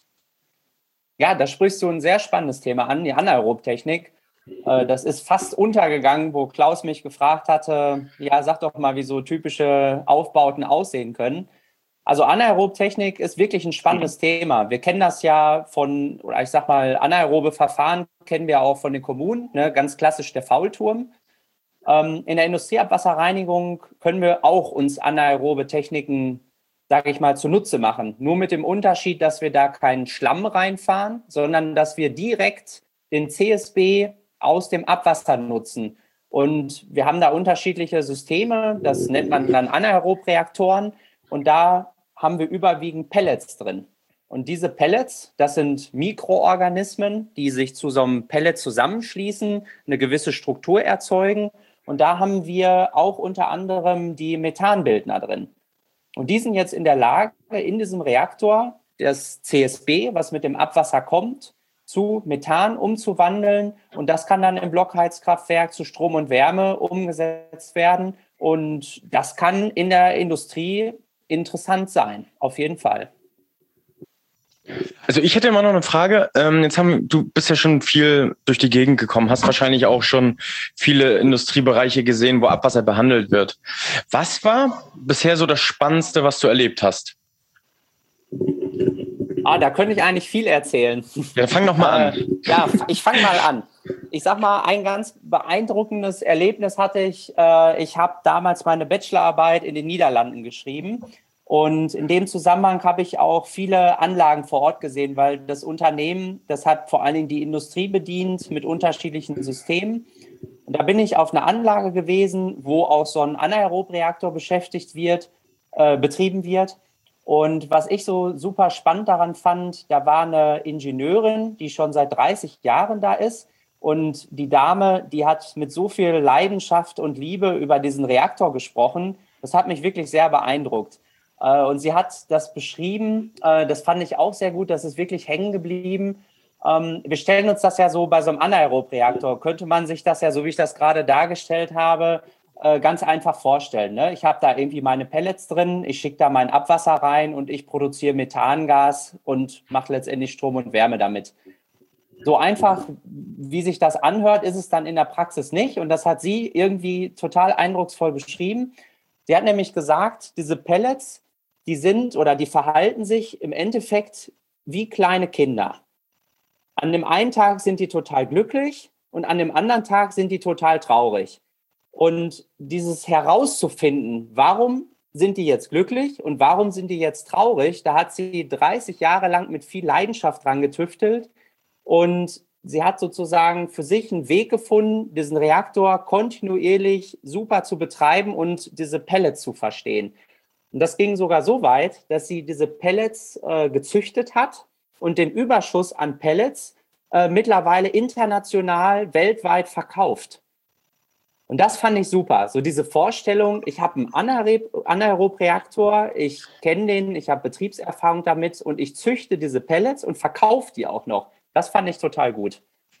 Ja, da sprichst du ein sehr spannendes Thema an, die Anaerobtechnik. Das ist fast untergegangen, wo Klaus mich gefragt hatte, ja, sag doch mal, wie so typische Aufbauten aussehen können. Also Anaerobtechnik ist wirklich ein spannendes Thema. Wir kennen das ja von, oder ich sag mal, anaerobe Verfahren kennen wir auch von den Kommunen, ne? Ganz klassisch der Faulturm. In der Industrieabwasserreinigung können wir auch uns anaerobe Techniken, sage ich mal, zunutze machen. Nur mit dem Unterschied, dass wir da keinen Schlamm reinfahren, sondern dass wir direkt den C S B aus dem Abwasser nutzen. Und wir haben da unterschiedliche Systeme, das nennt man dann Anaerobreaktoren. Und da haben wir überwiegend Pellets drin. Und diese Pellets, das sind Mikroorganismen, die sich zu so einem Pellet zusammenschließen, eine gewisse Struktur erzeugen. Und da haben wir auch unter anderem die Methanbildner drin. Und die sind jetzt in der Lage, in diesem Reaktor das C S B, was mit dem Abwasser kommt, zu Methan umzuwandeln. Und das kann dann im Blockheizkraftwerk zu Strom und Wärme umgesetzt werden. Und das kann in der Industrie interessant sein, auf jeden Fall. Also ich hätte immer noch eine Frage. Ähm, jetzt haben du bist ja schon viel durch die Gegend gekommen, hast wahrscheinlich auch schon viele Industriebereiche gesehen, wo Abwasser behandelt wird. Was war bisher so das Spannendste, was du erlebt hast? Ah, da könnte ich eigentlich viel erzählen. Ja, fang doch mal an. Äh, ja, ich fange mal an. Ich sag mal, ein ganz beeindruckendes Erlebnis hatte ich. Äh, ich habe damals meine Bachelorarbeit in den Niederlanden geschrieben. Und in dem Zusammenhang habe ich auch viele Anlagen vor Ort gesehen, weil das Unternehmen, das hat vor allen Dingen die Industrie bedient mit unterschiedlichen Systemen. Und da bin ich auf einer Anlage gewesen, wo auch so ein Anaerobreaktor beschäftigt wird, äh, betrieben wird. Und was ich so super spannend daran fand, da war eine Ingenieurin, die schon seit dreißig Jahren da ist. Und die Dame, die hat mit so viel Leidenschaft und Liebe über diesen Reaktor gesprochen. Das hat mich wirklich sehr beeindruckt. Und sie hat das beschrieben, das fand ich auch sehr gut, das ist wirklich hängen geblieben. Wir stellen uns das ja so bei so einem Anaerobreaktor, könnte man sich das ja, so wie ich das gerade dargestellt habe, ganz einfach vorstellen. Ne? Ich habe da irgendwie meine Pellets drin, ich schicke da mein Abwasser rein und ich produziere Methangas und mache letztendlich Strom und Wärme damit. So einfach, wie sich das anhört, ist es dann in der Praxis nicht. Und das hat sie irgendwie total eindrucksvoll beschrieben. Sie hat nämlich gesagt, diese Pellets, die sind oder die verhalten sich im Endeffekt wie kleine Kinder. An dem einen Tag sind die total glücklich und an dem anderen Tag sind die total traurig. Und dieses herauszufinden, warum sind die jetzt glücklich und warum sind die jetzt traurig, da hat sie dreißig Jahre lang mit viel Leidenschaft dran getüftelt und sie hat sozusagen für sich einen Weg gefunden, diesen Reaktor kontinuierlich super zu betreiben und diese Pellets zu verstehen. Und das ging sogar so weit, dass sie diese Pellets äh, gezüchtet hat und den Überschuss an Pellets äh, mittlerweile international, weltweit verkauft. Und das fand ich super. So diese Vorstellung, ich habe einen Anaerob-Reaktor, ich kenne den, ich habe Betriebserfahrung damit und ich züchte diese Pellets und verkaufe die auch noch. Das fand ich total gut.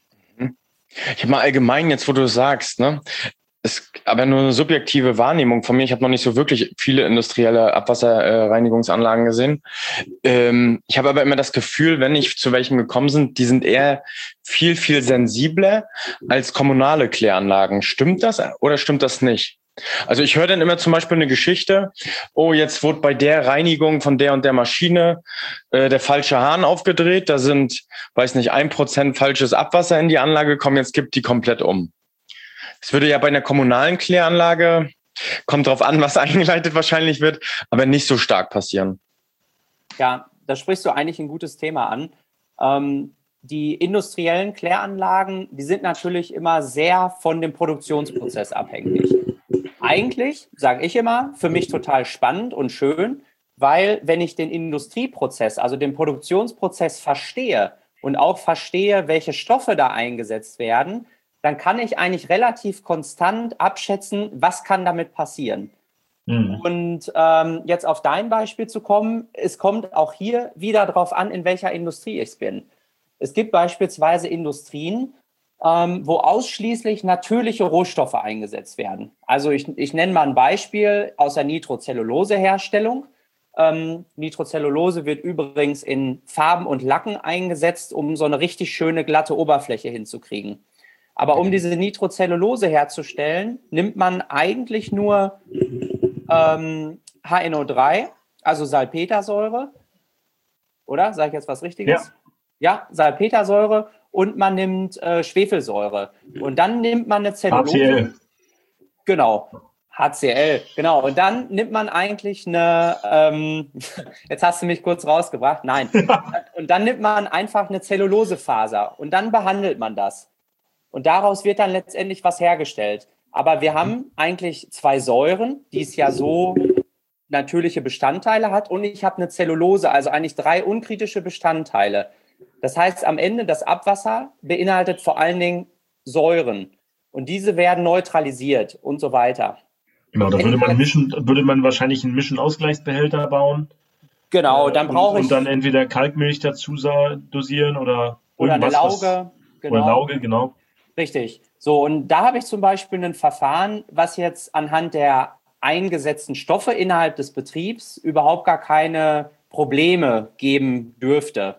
Ich habe mal allgemein jetzt, wo du sagst, ne, ist aber nur eine subjektive Wahrnehmung von mir. Ich habe noch nicht so wirklich viele industrielle Abwasserreinigungsanlagen gesehen. Ähm, ich habe aber immer das Gefühl, wenn ich zu welchem gekommen sind, die sind eher viel, viel sensibler als kommunale Kläranlagen. Stimmt das oder stimmt das nicht? Also ich höre dann immer zum Beispiel eine Geschichte, oh, jetzt wurde bei der Reinigung von der und der Maschine äh, der falsche Hahn aufgedreht, da sind, weiß nicht, ein Prozent falsches Abwasser in die Anlage gekommen, jetzt kippt die komplett um. Es würde ja bei einer kommunalen Kläranlage, kommt drauf an, was eingeleitet wahrscheinlich wird, aber nicht so stark passieren. Ja, da sprichst du eigentlich ein gutes Thema an. Ähm, die industriellen Kläranlagen, die sind natürlich immer sehr von dem Produktionsprozess abhängig. Eigentlich, sage ich immer, für mich total spannend und schön, weil wenn ich den Industrieprozess, also den Produktionsprozess verstehe und auch verstehe, welche Stoffe da eingesetzt werden, dann kann ich eigentlich relativ konstant abschätzen, was kann damit passieren. Mhm. Und ähm, jetzt auf dein Beispiel zu kommen, es kommt auch hier wieder darauf an, in welcher Industrie ich bin. Es gibt beispielsweise Industrien, ähm, wo ausschließlich natürliche Rohstoffe eingesetzt werden. Also ich, ich nenne mal ein Beispiel aus der Nitrocellulose-Herstellung. Ähm, Nitrocellulose wird übrigens in Farben und Lacken eingesetzt, um so eine richtig schöne glatte Oberfläche hinzukriegen. Aber um diese Nitrocellulose herzustellen, nimmt man eigentlich nur ähm, H N O drei, also Salpetersäure. Oder? Sage ich jetzt was Richtiges? Ja, ja, Salpetersäure und man nimmt äh, Schwefelsäure. Und dann nimmt man eine Zellulose. H C L. Genau. H C L, genau. Und dann nimmt man eigentlich eine, ähm, jetzt hast du mich kurz rausgebracht, nein. Und dann nimmt man einfach eine Zellulosefaser und dann behandelt man das. Und daraus wird dann letztendlich was hergestellt. Aber wir haben eigentlich zwei Säuren, die es ja so natürliche Bestandteile hat. Und ich habe eine Zellulose, also eigentlich drei unkritische Bestandteile. Das heißt, am Ende das Abwasser beinhaltet vor allen Dingen Säuren. Und diese werden neutralisiert und so weiter. Genau, da würde man mischen, würde man wahrscheinlich einen Mischenausgleichsbehälter bauen. Genau, dann brauche ich... Und dann entweder Kalkmilch dazu dosieren oder Oder eine Lauge. Was, genau. Oder Lauge, genau. Richtig. So, und da habe ich zum Beispiel ein Verfahren, was jetzt anhand der eingesetzten Stoffe innerhalb des Betriebs überhaupt gar keine Probleme geben dürfte.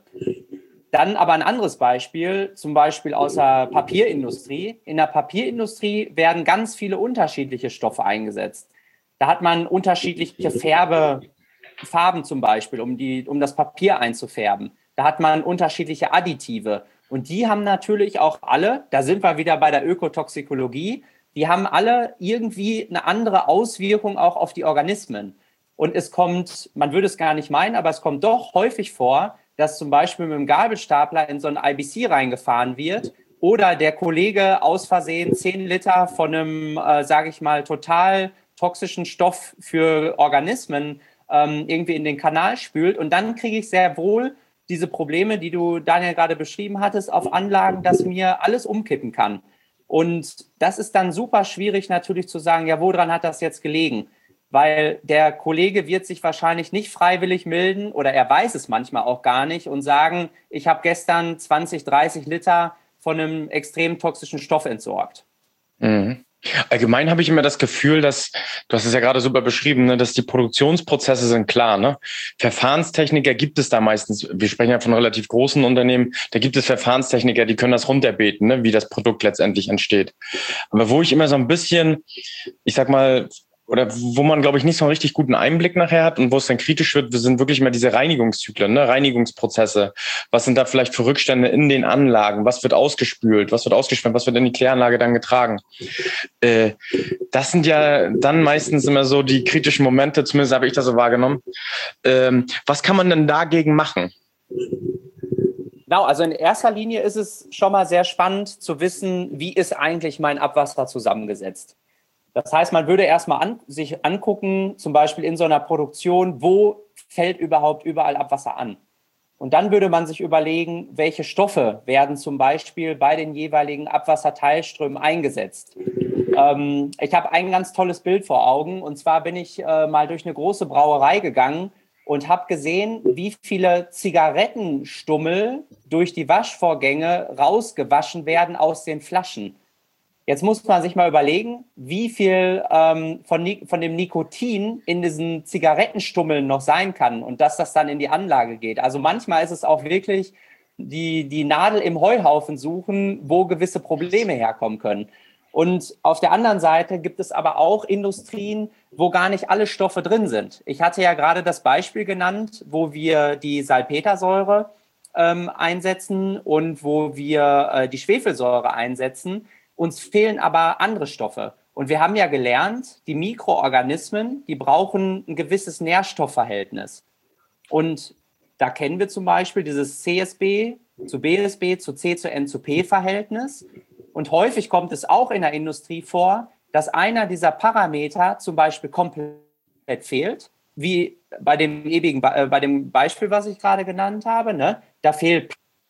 Dann aber ein anderes Beispiel, zum Beispiel aus der Papierindustrie. In der Papierindustrie werden ganz viele unterschiedliche Stoffe eingesetzt. Da hat man unterschiedliche Färbe, Farben zum Beispiel, um, die, um das Papier einzufärben. Da hat man unterschiedliche Additive. Und die haben natürlich auch alle, da sind wir wieder bei der Ökotoxikologie, die haben alle irgendwie eine andere Auswirkung auch auf die Organismen. Und es kommt, man würde es gar nicht meinen, aber es kommt doch häufig vor, dass zum Beispiel mit dem Gabelstapler in so ein I B C reingefahren wird oder der Kollege aus Versehen zehn Liter von einem, äh, sage ich mal, total toxischen Stoff für Organismen ähm, irgendwie in den Kanal spült. Und dann kriege ich sehr wohl diese Probleme, die du, Daniel, gerade beschrieben hattest, auf Anlagen, dass mir alles umkippen kann. Und das ist dann super schwierig natürlich zu sagen, ja, woran hat das jetzt gelegen? Weil der Kollege wird sich wahrscheinlich nicht freiwillig melden oder er weiß es manchmal auch gar nicht und sagen, ich habe gestern zwanzig, dreißig Liter von einem extrem toxischen Stoff entsorgt. Mhm. Allgemein habe ich immer das Gefühl, dass, du hast es ja gerade super beschrieben, ne, dass die Produktionsprozesse sind klar. Ne? Verfahrenstechniker gibt es da meistens, wir sprechen ja von relativ großen Unternehmen, da gibt es Verfahrenstechniker, die können das runterbeten, ne, wie das Produkt letztendlich entsteht. Aber wo ich immer so ein bisschen, ich sag mal, oder wo man, glaube ich, nicht so einen richtig guten Einblick nachher hat und wo es dann kritisch wird, sind wirklich mal diese Reinigungszyklen, ne? Reinigungsprozesse. Was sind da vielleicht für Rückstände in den Anlagen? Was wird ausgespült? Was wird ausgeschwemmt? Was wird in die Kläranlage dann getragen? Äh, das sind ja dann meistens immer so die kritischen Momente, zumindest habe ich das so wahrgenommen. Ähm, was kann man denn dagegen machen? Genau, also in erster Linie ist es schon mal sehr spannend zu wissen, wie ist eigentlich mein Abwasser zusammengesetzt. Das heißt, man würde erstmal an, sich angucken, zum Beispiel in so einer Produktion, wo fällt überhaupt überall Abwasser an? Und dann würde man sich überlegen, welche Stoffe werden zum Beispiel bei den jeweiligen Abwasserteilströmen eingesetzt. Ähm, ich habe ein ganz tolles Bild vor Augen. Und zwar bin ich äh, mal durch eine große Brauerei gegangen und habe gesehen, wie viele Zigarettenstummel durch die Waschvorgänge rausgewaschen werden aus den Flaschen. Jetzt muss man sich mal überlegen, wie viel ähm, von, von dem Nikotin in diesen Zigarettenstummeln noch sein kann und dass das dann in die Anlage geht. Also manchmal ist es auch wirklich die, die Nadel im Heuhaufen suchen, wo gewisse Probleme herkommen können. Und auf der anderen Seite gibt es aber auch Industrien, wo gar nicht alle Stoffe drin sind. Ich hatte ja gerade das Beispiel genannt, wo wir die Salpetersäure ähm, einsetzen und wo wir äh, die Schwefelsäure einsetzen. Uns fehlen aber andere Stoffe. Und wir haben ja gelernt, die Mikroorganismen, die brauchen ein gewisses Nährstoffverhältnis. Und da kennen wir zum Beispiel dieses C S B zu B S B zu C zu N zu P-Verhältnis. Und häufig kommt es auch in der Industrie vor, dass einer dieser Parameter zum Beispiel komplett fehlt, wie bei dem ewigen, äh, bei dem Beispiel, was ich gerade genannt habe, ne? Da fehlt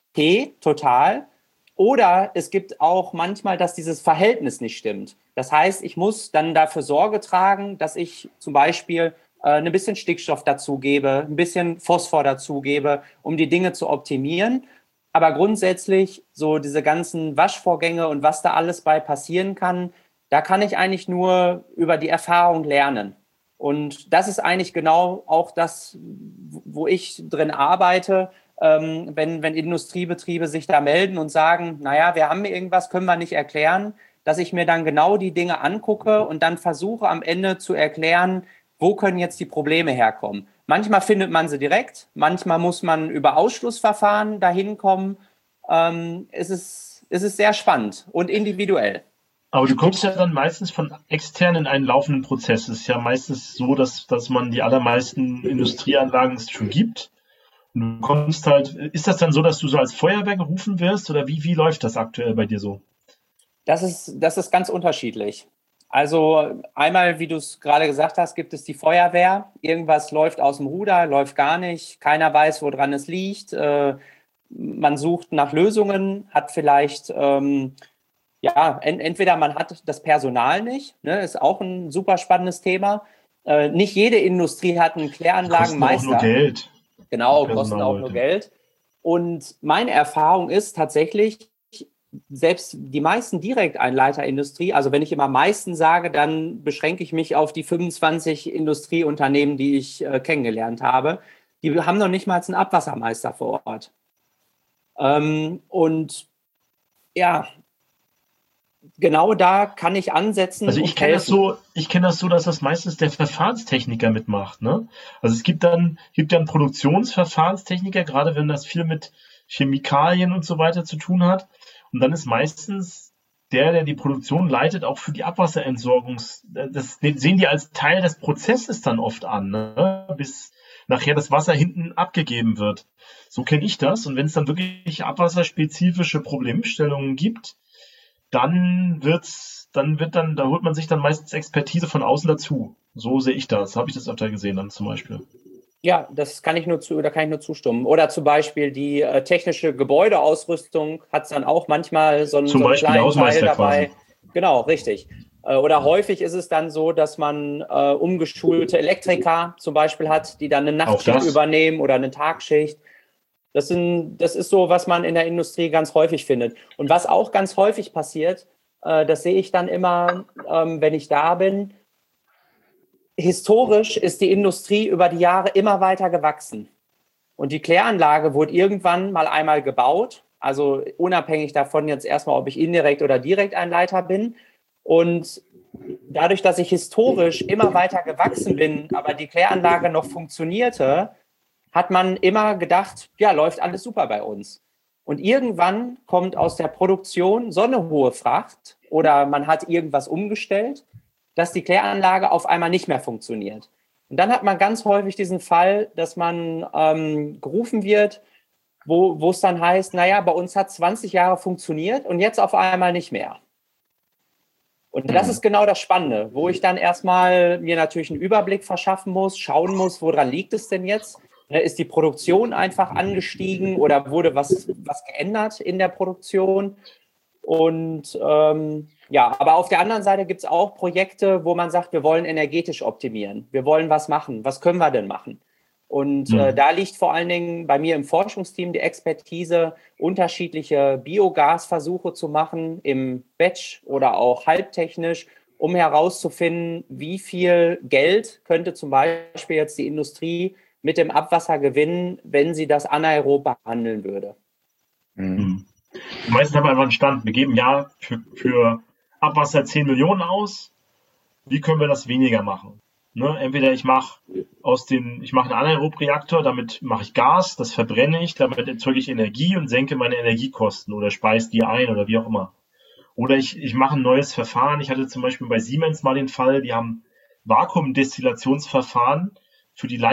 P total. Oder es gibt auch manchmal, dass dieses Verhältnis nicht stimmt. Das heißt, ich muss dann dafür Sorge tragen, dass ich zum Beispiel äh, ein bisschen Stickstoff dazugebe, ein bisschen Phosphor dazugebe, um die Dinge zu optimieren. Aber grundsätzlich so diese ganzen Waschvorgänge und was da alles bei passieren kann, da kann ich eigentlich nur über die Erfahrung lernen. Und das ist eigentlich genau auch das, wo ich drin arbeite, ähm, wenn, wenn Industriebetriebe sich da melden und sagen, naja, wir haben irgendwas, können wir nicht erklären, dass ich mir dann genau die Dinge angucke und dann versuche am Ende zu erklären, wo können jetzt die Probleme herkommen. Manchmal findet man sie direkt, manchmal muss man über Ausschlussverfahren dahin kommen. Ähm, es ist, es ist sehr spannend und individuell. Aber du kommst ja dann meistens von extern in einen laufenden Prozess. Es ist ja meistens so, dass, dass man die allermeisten Industrieanlagen es schon gibt. Und du kommst halt, ist das dann so, dass du so als Feuerwehr gerufen wirst oder wie, wie läuft das aktuell bei dir so? Das ist, das ist ganz unterschiedlich. Also einmal, wie du es gerade gesagt hast, gibt es die Feuerwehr. Irgendwas läuft aus dem Ruder, läuft gar nicht. Keiner weiß, woran es liegt. Äh, man sucht nach Lösungen, hat vielleicht, ähm, ja, ent- entweder man hat das Personal nicht, ne, ist auch ein super spannendes Thema. Äh, nicht jede Industrie hat einen Kläranlagenmeister. Kosten auch nur Geld. Genau, kosten auch nur Geld. Und meine Erfahrung ist tatsächlich, selbst die meisten Direkteinleiterindustrie, also wenn ich immer meisten sage, dann beschränke ich mich auf die fünfundzwanzig Industrieunternehmen, die ich äh, kennengelernt habe. Die haben noch nicht mal einen Abwassermeister vor Ort. Ähm, und ja, genau da kann ich ansetzen. Also ich kenne das so, ich kenne das so, dass das meistens der Verfahrenstechniker mitmacht, ne? Also es gibt dann, gibt dann Produktionsverfahrenstechniker, gerade wenn das viel mit Chemikalien und so weiter zu tun hat. Und dann ist meistens der, der die Produktion leitet, auch für die Abwasserentsorgung, das sehen die als Teil des Prozesses dann oft an, ne? Bis nachher das Wasser hinten abgegeben wird. So kenne ich das. Und wenn es dann wirklich abwasserspezifische Problemstellungen gibt, dann wird's, dann wird dann, da holt man sich dann meistens Expertise von außen dazu. So sehe ich das. Habe ich das öfter gesehen dann zum Beispiel. Ja, das kann ich nur zu, da kann ich nur zustimmen. Oder zum Beispiel die äh, technische Gebäudeausrüstung hat es dann auch manchmal so einen, zum so einen Beispiel kleinen Hausmeister Teil dabei. quasi. Genau, richtig. Äh, oder häufig ist es dann so, dass man äh, umgeschulte Elektriker zum Beispiel hat, die dann eine Nachtschicht übernehmen oder eine Tagschicht. Das, sind, das ist so, was man in der Industrie ganz häufig findet. Und was auch ganz häufig passiert, äh, das sehe ich dann immer, ähm, wenn ich da bin. Historisch ist die Industrie über die Jahre immer weiter gewachsen. Und die Kläranlage wurde irgendwann mal einmal gebaut, also unabhängig davon jetzt erstmal, ob ich indirekt oder direkt ein Leiter bin. Und dadurch, dass ich historisch immer weiter gewachsen bin, aber die Kläranlage noch funktionierte, hat man immer gedacht, ja, läuft alles super bei uns. Und irgendwann kommt aus der Produktion so eine hohe Fracht oder man hat irgendwas umgestellt, dass die Kläranlage auf einmal nicht mehr funktioniert. Und dann hat man ganz häufig diesen Fall, dass man ähm, gerufen wird, wo wo es dann heißt, naja, bei uns hat zwanzig Jahre funktioniert und jetzt auf einmal nicht mehr. Und das ist genau das Spannende, wo ich dann erstmal mir natürlich einen Überblick verschaffen muss, schauen muss, woran liegt es denn jetzt? Ist die Produktion einfach angestiegen oder wurde was, was geändert in der Produktion? Und ähm, ja, aber auf der anderen Seite gibt es auch Projekte, wo man sagt, wir wollen energetisch optimieren. Wir wollen was machen. Was können wir denn machen? Und äh, da liegt vor allen Dingen bei mir im Forschungsteam die Expertise, unterschiedliche Biogasversuche zu machen, im Batch oder auch halbtechnisch, um herauszufinden, wie viel Geld könnte zum Beispiel jetzt die Industrie mit dem Abwasser gewinnen, wenn sie das anaerob behandeln würde. Mhm. Die meisten haben einfach einen Stand. Wir geben ja für, für Abwasser zehn Millionen aus. Wie können wir das weniger machen? Ne, entweder ich mache aus den, ich mache einen Anaerob-Reaktor, damit mache ich Gas, das verbrenne ich, damit erzeuge ich Energie und senke meine Energiekosten oder speise die ein oder wie auch immer. Oder ich, ich mache ein neues Verfahren. Ich hatte zum Beispiel bei Siemens mal den Fall, die haben Vakuumdestillationsverfahren für die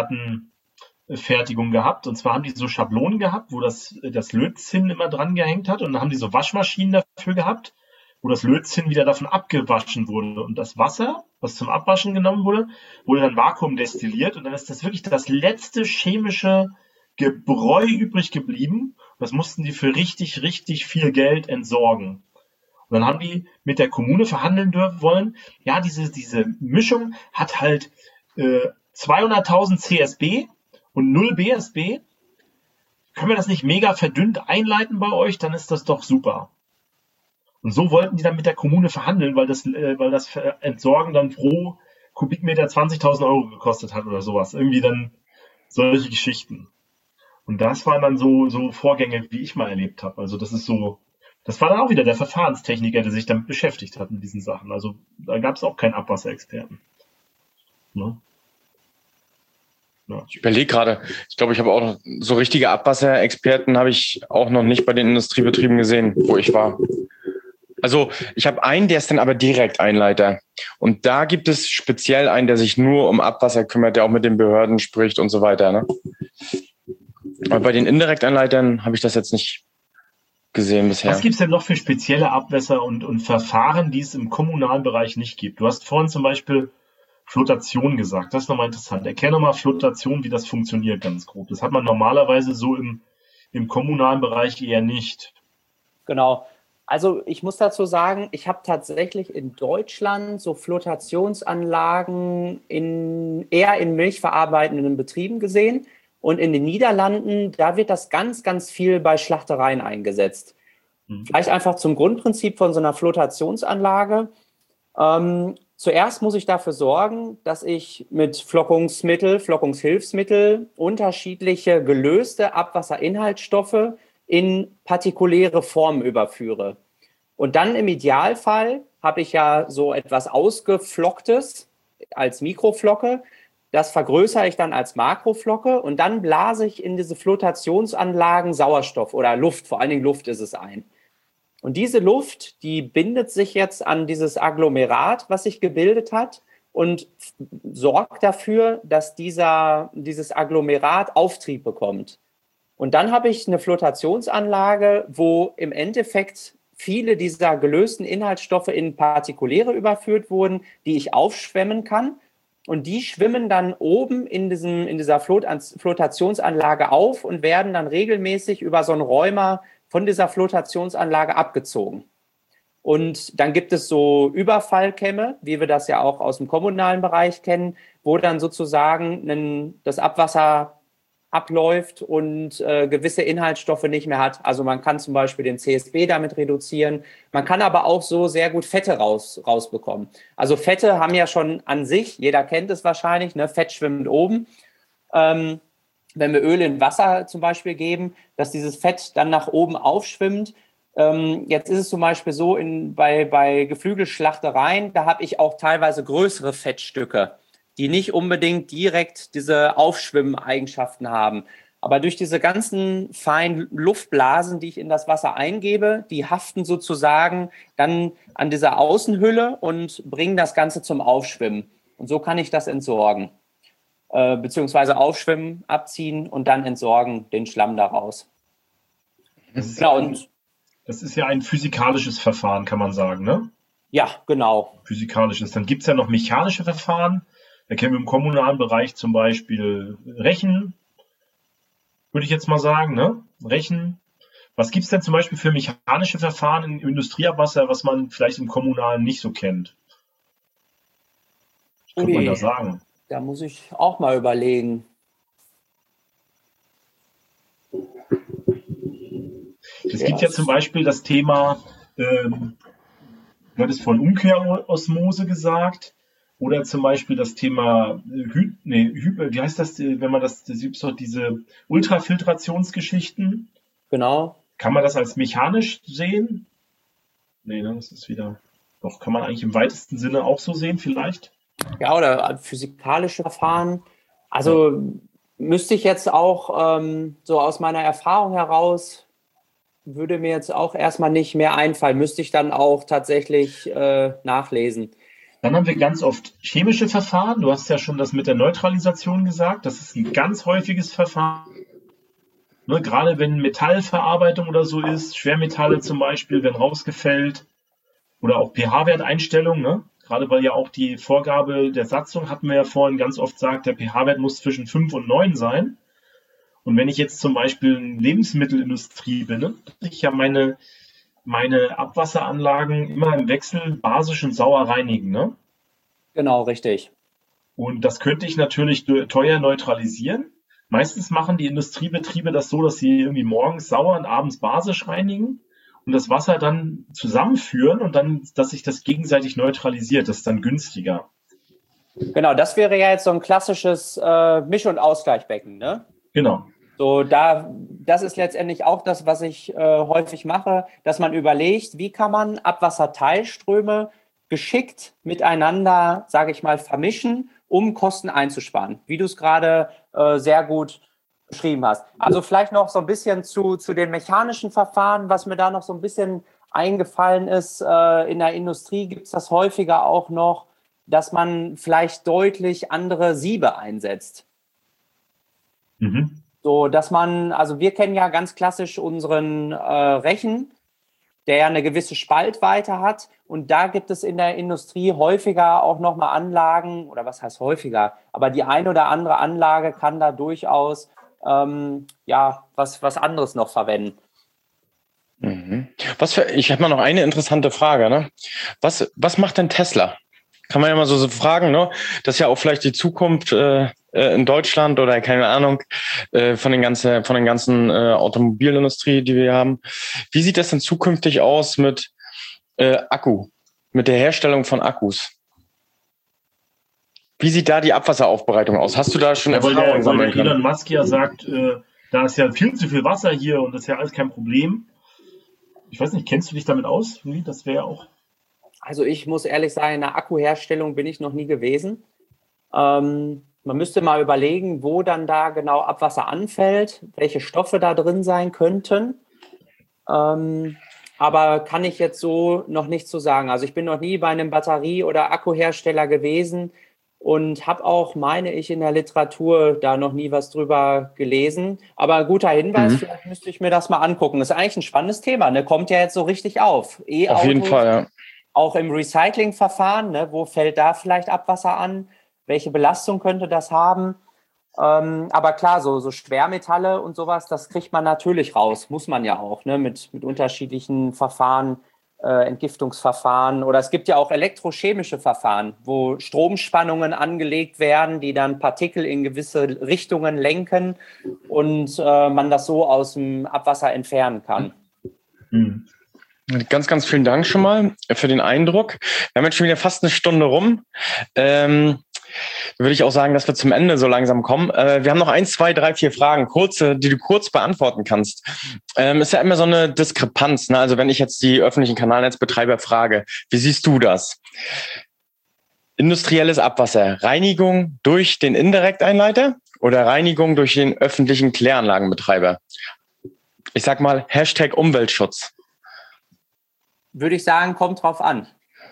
Leiterplattenfertigung gehabt. Und zwar haben die so Schablonen gehabt, wo das, das Lötzinn immer dran gehängt hat. Und dann haben die so Waschmaschinen dafür gehabt, wo das Lötzinn wieder davon abgewaschen wurde. Und das Wasser, was zum Abwaschen genommen wurde, wurde dann vakuumdestilliert. Und dann ist das wirklich das letzte chemische Gebräu übrig geblieben. Und das mussten die für richtig, richtig viel Geld entsorgen. Und dann haben die mit der Kommune verhandeln dürfen wollen. Ja, diese, diese Mischung hat halt äh, zweihunderttausend C S B und null B S B. Können wir das nicht mega verdünnt einleiten bei euch? Dann ist das doch super. Und so wollten die dann mit der Kommune verhandeln, weil das, äh, weil das Entsorgen dann pro Kubikmeter zwanzigtausend Euro gekostet hat oder sowas. Irgendwie dann solche Geschichten. Und das waren dann so, so Vorgänge, wie ich mal erlebt habe. Also das ist so, das war dann auch wieder der Verfahrenstechniker, der sich damit beschäftigt hat mit diesen Sachen. Also da gab es auch keinen Abwasserexperten. Ne? Ja. Ich überlege gerade, ich glaube, ich habe auch noch so richtige Abwasserexperten habe ich auch noch nicht bei den Industriebetrieben gesehen, wo ich war. Also ich habe einen, der ist dann aber direkt Einleiter. Und da gibt es speziell einen, der sich nur um Abwasser kümmert, der auch mit den Behörden spricht und so weiter. Ne? Aber bei den Indirekteinleitern habe ich das jetzt nicht gesehen bisher. Was gibt es denn noch für spezielle Abwässer und, und Verfahren, die es im kommunalen Bereich nicht gibt? Du hast vorhin zum Beispiel Flotation gesagt. Das ist nochmal interessant. Erklär nochmal Flotation, wie das funktioniert ganz grob. Das hat man normalerweise so im, im kommunalen Bereich eher nicht. Genau. Also ich muss dazu sagen, ich habe tatsächlich in Deutschland so Flotationsanlagen in, eher in milchverarbeitenden Betrieben gesehen. Und in den Niederlanden, da wird das ganz, ganz viel bei Schlachtereien eingesetzt. Mhm. Vielleicht einfach zum Grundprinzip von so einer Flotationsanlage. Ähm, zuerst muss ich dafür sorgen, dass ich mit Flockungsmittel, Flockungshilfsmittel unterschiedliche gelöste Abwasserinhaltsstoffe in partikuläre Formen überführe. Und dann im Idealfall habe ich ja so etwas Ausgeflocktes als Mikroflocke. Das vergrößere ich dann als Makroflocke und dann blase ich in diese Flotationsanlagen Sauerstoff oder Luft, vor allen Dingen Luft ist es ein. Und diese Luft, die bindet sich jetzt an dieses Agglomerat, was sich gebildet hat und sorgt dafür, dass dieser, dieses Agglomerat Auftrieb bekommt. Und dann habe ich eine Flotationsanlage, wo im Endeffekt viele dieser gelösten Inhaltsstoffe in Partikuläre überführt wurden, die ich aufschwemmen kann. Und die schwimmen dann oben in, diesem, in dieser Flot- Flotationsanlage auf und werden dann regelmäßig über so einen Räumer von dieser Flotationsanlage abgezogen. Und dann gibt es so Überfallkämme, wie wir das ja auch aus dem kommunalen Bereich kennen, wo dann sozusagen ein, das Abwasser abläuft und äh, gewisse Inhaltsstoffe nicht mehr hat. Also man kann zum Beispiel den C S B damit reduzieren. Man kann aber auch so sehr gut Fette raus, rausbekommen. Also Fette haben ja schon an sich, jeder kennt es wahrscheinlich, ne? Fett schwimmt oben. Ähm, wenn wir Öl in Wasser zum Beispiel geben, dass dieses Fett dann nach oben aufschwimmt, Ähm, jetzt ist es zum Beispiel so, in, bei, bei Geflügelschlachtereien, da habe ich auch teilweise größere Fettstücke, die nicht unbedingt direkt diese Aufschwimmen-Eigenschaften haben. Aber durch diese ganzen feinen Luftblasen, die ich in das Wasser eingebe, die haften sozusagen dann an dieser Außenhülle und bringen das Ganze zum Aufschwimmen. Und so kann ich das entsorgen. Äh, beziehungsweise aufschwimmen, abziehen und dann entsorgen den Schlamm daraus. Das ist, Genau, ja ein, und das ist ja ein physikalisches Verfahren, kann man sagen, ne? ja, genau. Physikalisches. Dann gibt es ja noch mechanische Verfahren. Da kennen wir im kommunalen Bereich zum Beispiel Rechen, würde ich jetzt mal sagen, ne? Rechen. Was gibt es denn zum Beispiel für mechanische Verfahren im Industrieabwasser, was man vielleicht im Kommunalen nicht so kennt? Was könnte man da sagen? Da muss ich auch mal überlegen. Es gibt ja zum Beispiel das Thema, ähm, du hattest von Umkehrosmose gesagt, oder zum Beispiel das Thema, Hy nee, Hy wie heißt das, wenn man das, das gibt doch diese Ultrafiltrationsgeschichten. Genau. Kann man das als mechanisch sehen? Nee, ne, das ist wieder, doch, kann man eigentlich im weitesten Sinne auch so sehen vielleicht? Ja, oder physikalische Verfahren. Also ja. Müsste ich jetzt auch ähm, so aus meiner Erfahrung heraus, würde mir jetzt auch erstmal nicht mehr einfallen, müsste ich dann auch tatsächlich äh, nachlesen. Dann haben wir ganz oft chemische Verfahren. Du hast ja schon das mit der Neutralisation gesagt. Das ist ein ganz häufiges Verfahren. Ne, gerade wenn Metallverarbeitung oder so ist, Schwermetalle zum Beispiel, werden rausgefällt. Oder auch pH-Werteinstellung. Ne? Gerade weil ja auch die Vorgabe der Satzung, hatten wir ja vorhin ganz oft gesagt, der pH-Wert muss zwischen fünf und neun sein. Und wenn ich jetzt zum Beispiel in Lebensmittelindustrie bin, ne, dass ich ja meine, meine Abwasseranlagen immer im Wechsel basisch und sauer reinigen. Ne? Genau, richtig. Und das könnte ich natürlich teuer neutralisieren. Meistens machen die Industriebetriebe das so, dass sie irgendwie morgens sauer und abends basisch reinigen und das Wasser dann zusammenführen und dann, dass sich das gegenseitig neutralisiert. Das ist dann günstiger. Genau, das wäre ja jetzt so ein klassisches äh, Misch- und Ausgleichbecken, ne? Genau. So, da, das ist letztendlich auch das, was ich äh, häufig mache, dass man überlegt, wie kann man Abwasserteilströme geschickt miteinander, sage ich mal, vermischen, um Kosten einzusparen, wie du es gerade äh, sehr gut beschrieben hast. Also vielleicht noch so ein bisschen zu, zu den mechanischen Verfahren, was mir da noch so ein bisschen eingefallen ist. Äh, in der Industrie gibt es das häufiger auch noch, dass man vielleicht deutlich andere Siebe einsetzt. Mhm. So, dass man, also wir kennen ja ganz klassisch unseren äh, Rechen, der ja eine gewisse Spaltweite hat. Und da gibt es in der Industrie häufiger auch nochmal Anlagen, oder was heißt häufiger, aber die eine oder andere Anlage kann da durchaus ähm, ja, was, was anderes noch verwenden. Mhm. Was für, ich habe mal noch eine interessante Frage. Ne? Was, was macht denn Tesla? Kann man ja mal so, so fragen, ne? Das ist ja auch vielleicht die Zukunft äh, in Deutschland oder keine Ahnung äh, von den ganzen, von den ganzen äh, Automobilindustrie, die wir haben. Wie sieht das denn zukünftig aus mit äh, Akku, mit der Herstellung von Akkus? Wie sieht da die Abwasseraufbereitung aus? Hast du da schon ja, Erfahrungen sammeln können? Elon Musk ja sagt, äh, da ist ja viel zu viel Wasser hier und das ist ja alles kein Problem. Ich weiß nicht, kennst du dich damit aus? Das wäre ja auch... Also ich muss ehrlich sagen, in der Akkuherstellung bin ich noch nie gewesen. Ähm, man müsste mal überlegen, wo dann da genau Abwasser anfällt, welche Stoffe da drin sein könnten. Ähm, aber kann ich jetzt so noch nicht so sagen. Also ich bin noch nie bei einem Batterie- oder Akkuhersteller gewesen und habe auch, meine ich, in der Literatur da noch nie was drüber gelesen. Aber ein guter Hinweis, mhm. vielleicht müsste ich mir das mal angucken. Das ist eigentlich ein spannendes Thema, ne? Kommt ja jetzt so richtig auf. E-Autos, auf jeden Fall, ja. Auch im Recyclingverfahren, ne, wo fällt da vielleicht Abwasser an? Welche Belastung könnte das haben? Ähm, aber klar, so, so Schwermetalle und sowas, das kriegt man natürlich raus, muss man ja auch, ne, mit, mit unterschiedlichen Verfahren, äh, Entgiftungsverfahren. Oder es gibt ja auch elektrochemische Verfahren, wo Stromspannungen angelegt werden, die dann Partikel in gewisse Richtungen lenken und äh, man das so aus dem Abwasser entfernen kann. Mhm. Ganz, ganz vielen Dank schon mal für den Eindruck. Wir haben jetzt schon wieder fast eine Stunde rum. Ähm, Dann würde ich auch sagen, dass wir zum Ende so langsam kommen. Äh, wir haben noch eins, zwei, drei, vier Fragen, kurze, die du kurz beantworten kannst. Ähm, ist ja immer so eine Diskrepanz, ne? Also wenn ich jetzt die öffentlichen Kanalnetzbetreiber frage, wie siehst du das? Industrielles Abwasser, Reinigung durch den Indirekteinleiter oder Reinigung durch den öffentlichen Kläranlagenbetreiber? Ich sag mal, Hashtag Umweltschutz. Würde ich sagen, kommt drauf an.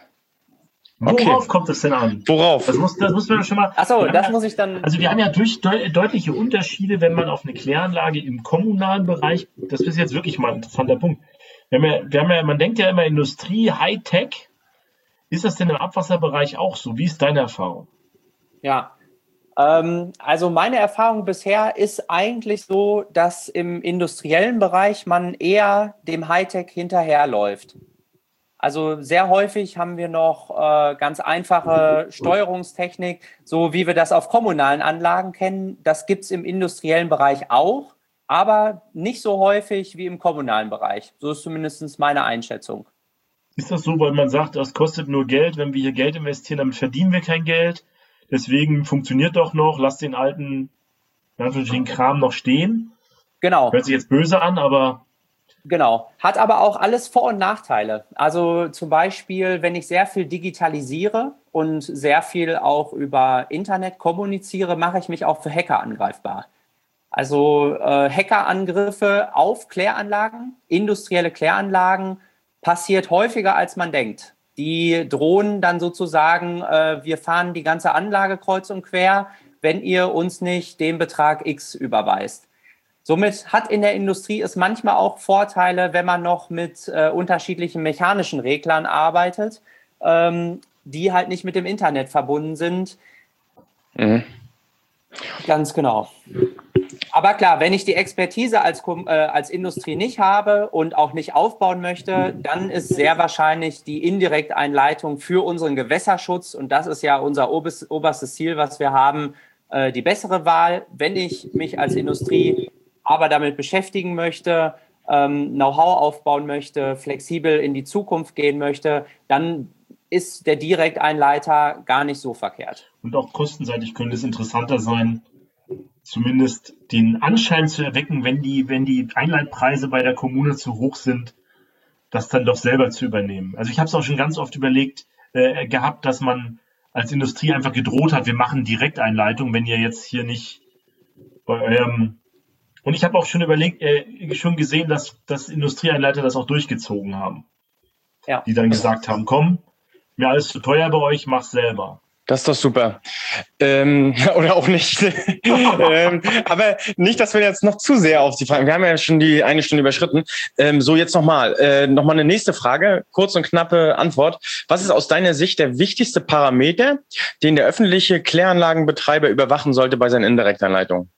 Worauf Okay. kommt es denn an? Worauf? Das muss, das muss man schon mal. Achso, wir das haben muss ja, ich dann. Also wir haben ja durch, de, deutliche Unterschiede, wenn man auf eine Kläranlage im kommunalen Bereich, das ist jetzt wirklich mal ein interessanter Punkt. Wir haben ja, wir haben ja, man denkt ja immer Industrie, Hightech. Ist das denn im Abwasserbereich auch so? Wie ist deine Erfahrung? Ja, ähm, also meine Erfahrung bisher ist eigentlich so, dass im industriellen Bereich man eher dem Hightech hinterherläuft. Also sehr häufig haben wir noch äh, ganz einfache Steuerungstechnik, so wie wir das auf kommunalen Anlagen kennen. Das gibt es im industriellen Bereich auch, aber nicht so häufig wie im kommunalen Bereich. So ist zumindest meine Einschätzung. Ist das so, weil man sagt, das kostet nur Geld, wenn wir hier Geld investieren, damit verdienen wir kein Geld. Deswegen funktioniert doch noch, lass den alten, in Anführungsstrichen, Kram noch stehen. Genau. Hört sich jetzt böse an, aber Genau, hat aber auch alles Vor- und Nachteile. Also zum Beispiel, wenn ich sehr viel digitalisiere und sehr viel auch über Internet kommuniziere, mache ich mich auch für Hacker angreifbar. Also äh, Hackerangriffe auf Kläranlagen, industrielle Kläranlagen, passiert häufiger, als man denkt. Die drohen dann sozusagen, äh, wir fahren die ganze Anlage kreuz und quer, wenn ihr uns nicht den Betrag X überweist. Somit hat in der Industrie es manchmal auch Vorteile, wenn man noch mit äh, unterschiedlichen mechanischen Reglern arbeitet, ähm, die halt nicht mit dem Internet verbunden sind. Mhm. Ganz genau. Aber klar, wenn ich die Expertise als, äh, als Industrie nicht habe und auch nicht aufbauen möchte, dann ist sehr wahrscheinlich die Indirekteinleitung für unseren Gewässerschutz, und das ist ja unser oberstes, oberstes Ziel, was wir haben, äh, die bessere Wahl. Wenn ich mich als Industrie aber damit beschäftigen möchte, ähm, Know-how aufbauen möchte, flexibel in die Zukunft gehen möchte, dann ist der Direkteinleiter gar nicht so verkehrt. und auch kostenseitig könnte es interessanter sein, zumindest den Anschein zu erwecken, wenn die, wenn die Einleitpreise bei der Kommune zu hoch sind, das dann doch selber zu übernehmen. Also ich habe es auch schon ganz oft überlegt äh, gehabt, dass man als Industrie einfach gedroht hat, wir machen Direkteinleitung, wenn ihr jetzt hier nicht bei eurem. Und ich habe auch schon überlegt, äh, schon gesehen, dass, dass Industrieeinleiter das auch durchgezogen haben. Ja. Die dann gesagt haben, komm, mir alles zu teuer bei euch, mach's selber. Das ist doch super. Ähm, oder auch nicht. ähm, aber nicht, dass wir jetzt noch zu sehr auf Sie fragen. Wir haben ja schon die eine Stunde überschritten. Ähm, so, jetzt nochmal. Äh, nochmal eine nächste Frage. Kurz und knappe Antwort. Was ist aus deiner Sicht der wichtigste Parameter, den der öffentliche Kläranlagenbetreiber überwachen sollte bei seinen Indirekteinleitungen?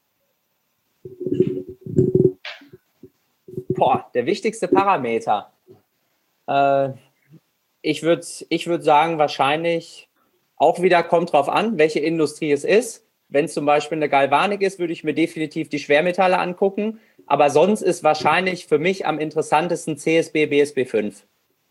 Boah, der wichtigste Parameter. Äh, ich würde ich würd sagen, wahrscheinlich auch wieder kommt drauf an, welche Industrie es ist. Wenn es zum Beispiel eine Galvanik ist, würde ich mir definitiv die Schwermetalle angucken. Aber sonst ist wahrscheinlich für mich am interessantesten C S B, B S B fünf.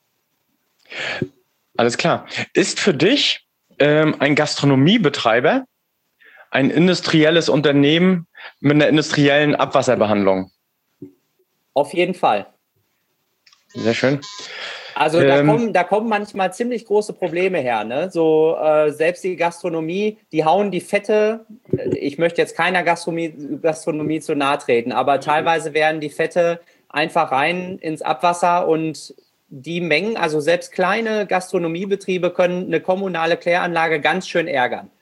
Alles klar. Ist für dich ähm, ein Gastronomiebetreiber ein industrielles Unternehmen mit einer industriellen Abwasserbehandlung? Auf jeden Fall. Sehr schön. Also Ähm, da, kommen, da kommen manchmal ziemlich große Probleme her. Ne? So äh, selbst die Gastronomie, die hauen die Fette, ich möchte jetzt keiner Gastronomie, Gastronomie zu nahe treten, aber teilweise werden die Fette einfach rein ins Abwasser und die Mengen, also selbst kleine Gastronomiebetriebe können eine kommunale Kläranlage ganz schön ärgern.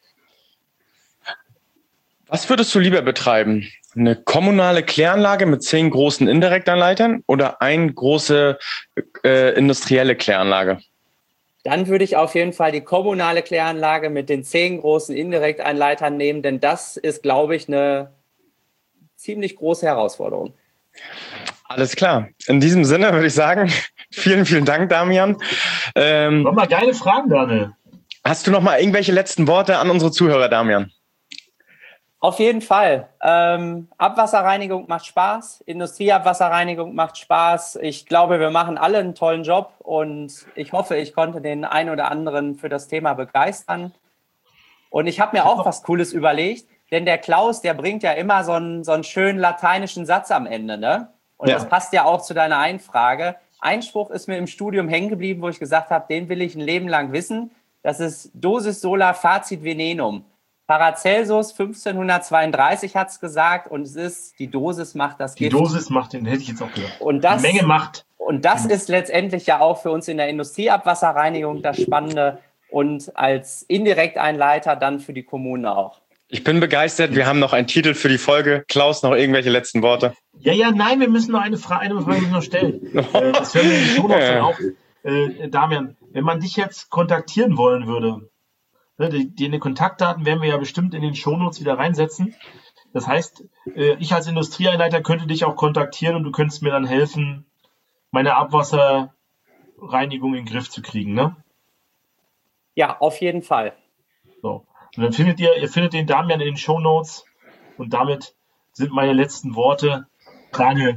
Was würdest du lieber betreiben? Eine kommunale Kläranlage mit zehn großen Indirektanleitern oder eine große äh, industrielle Kläranlage? Dann würde ich auf jeden Fall die kommunale Kläranlage mit den zehn großen Indirekteinleitern nehmen, denn das ist, glaube ich, eine ziemlich große Herausforderung. Alles klar. In diesem Sinne würde ich sagen, vielen, vielen Dank, Damian. Ähm, Nochmal geile Fragen, Daniel. hast du noch mal irgendwelche letzten Worte an unsere Zuhörer, Damian? Auf jeden Fall. Ähm, Abwasserreinigung macht Spaß, Industrieabwasserreinigung macht Spaß. Ich glaube, wir machen alle einen tollen Job und ich hoffe, ich konnte den einen oder anderen für das Thema begeistern. Und ich habe mir auch was Cooles überlegt, denn der Klaus, der bringt ja immer so einen, so einen schönen lateinischen Satz am Ende, ne? Und ja. das passt ja auch zu deiner Einfrage. Ein Spruch ist mir im Studium hängen geblieben, wo ich gesagt habe, den will ich ein Leben lang wissen. Das ist Dosis sola facit venenum. Paracelsus fünfzehnhundertzweiunddreißig hat es gesagt und es ist, die Dosis macht das Gift. Die Dosis macht den, hätte ich jetzt auch gesagt. Und das, die Menge macht. Und das ist letztendlich ja auch für uns in der Industrieabwasserreinigung das Spannende und als Indirekteinleiter dann für die Kommune auch. Ich bin begeistert. Wir haben noch einen Titel für die Folge. Klaus, noch irgendwelche letzten Worte? Ja, ja, nein, wir müssen noch eine Frage, eine Frage noch stellen. äh, das hören wir schon noch ja. auch. Äh, Damian, wenn man dich jetzt kontaktieren wollen würde, ne, die, die Kontaktdaten werden wir ja bestimmt in den Shownotes wieder reinsetzen. Das heißt, äh, ich als Industrieeinleiter könnte dich auch kontaktieren und du könntest mir dann helfen, meine Abwasserreinigung in den Griff zu kriegen, ne? Ja, auf jeden Fall. So. Und dann findet ihr, ihr findet den Damian in den Shownotes und damit sind meine letzten Worte. Daniel,